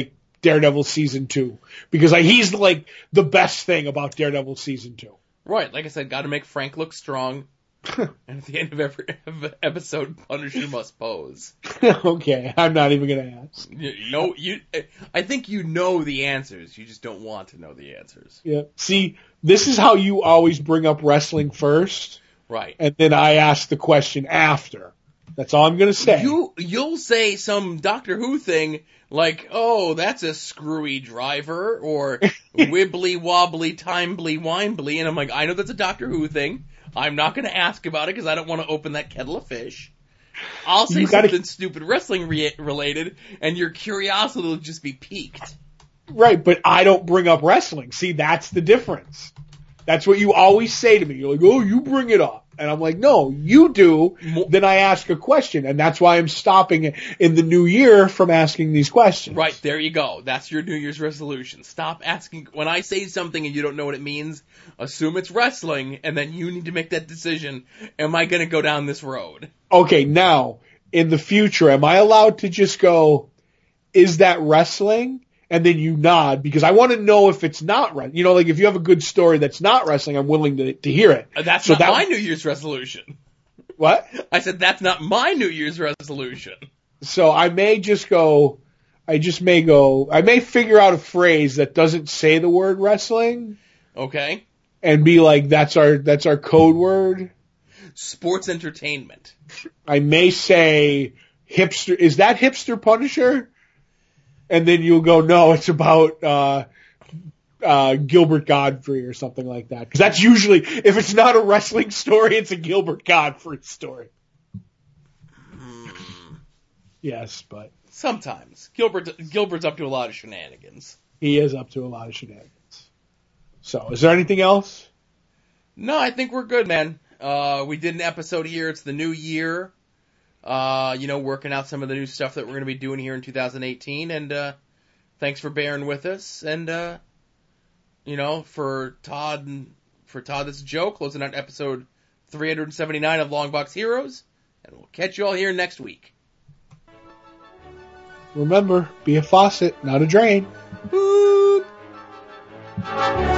Daredevil season 2 because he's like the best thing about Daredevil season 2. Right, like I said, got to make Frank look strong. And at the end of every episode, Punisher must pose. Okay, I'm not even gonna ask. I think you know the answers. You just don't want to know the answers. Yeah. See, this is how you always bring up wrestling first, right? And then I ask the question after. That's all I'm gonna say. You'll say some Doctor Who thing like, "Oh, that's a screwy driver," or "Wibbly wobbly timebly winebly," and I'm like, "I know that's a Doctor Who thing. I'm not going to ask about it because I don't want to open that kettle of fish. I'll say something stupid wrestling related, and your curiosity will just be piqued." Right, but I don't bring up wrestling. See, that's the difference. That's what you always say to me. You're like, "Oh, you bring it up." And I'm like, "No, you do." Then I ask a question, and that's why I'm stopping in the new year from asking these questions. Right, there you go. That's your New Year's resolution. Stop asking. When I say something and you don't know what it means, assume it's wrestling, and then you need to make that decision. Am I going to go down this road? Okay, now, in the future, am I allowed to just go, "Is that wrestling?" And then you nod, because I want to know if it's not wrestling. You know, like if you have a good story that's not wrestling, I'm willing to hear it. That's not my New Year's resolution. What? I said that's not my New Year's resolution. So I may just go, I may figure out a phrase that doesn't say the word wrestling. Okay. And be like, that's our code word. Sports entertainment. I may say hipster, is that hipster Punisher? And then you'll go, "No, it's about Gilbert Gottfried or something like that." Because that's usually, if it's not a wrestling story, it's a Gilbert Gottfried story. Yes, but sometimes Gilbert's up to a lot of shenanigans. He is up to a lot of shenanigans. So, is there anything else? No, I think we're good, man. We did an episode here. It's the new year. Working out some of the new stuff that we're going to be doing here in 2018. And, thanks for bearing with us. And, for Todd, this is Joe, closing out episode 379 of Longbox Heroes. And we'll catch you all here next week. Remember, be a faucet, not a drain. Boop.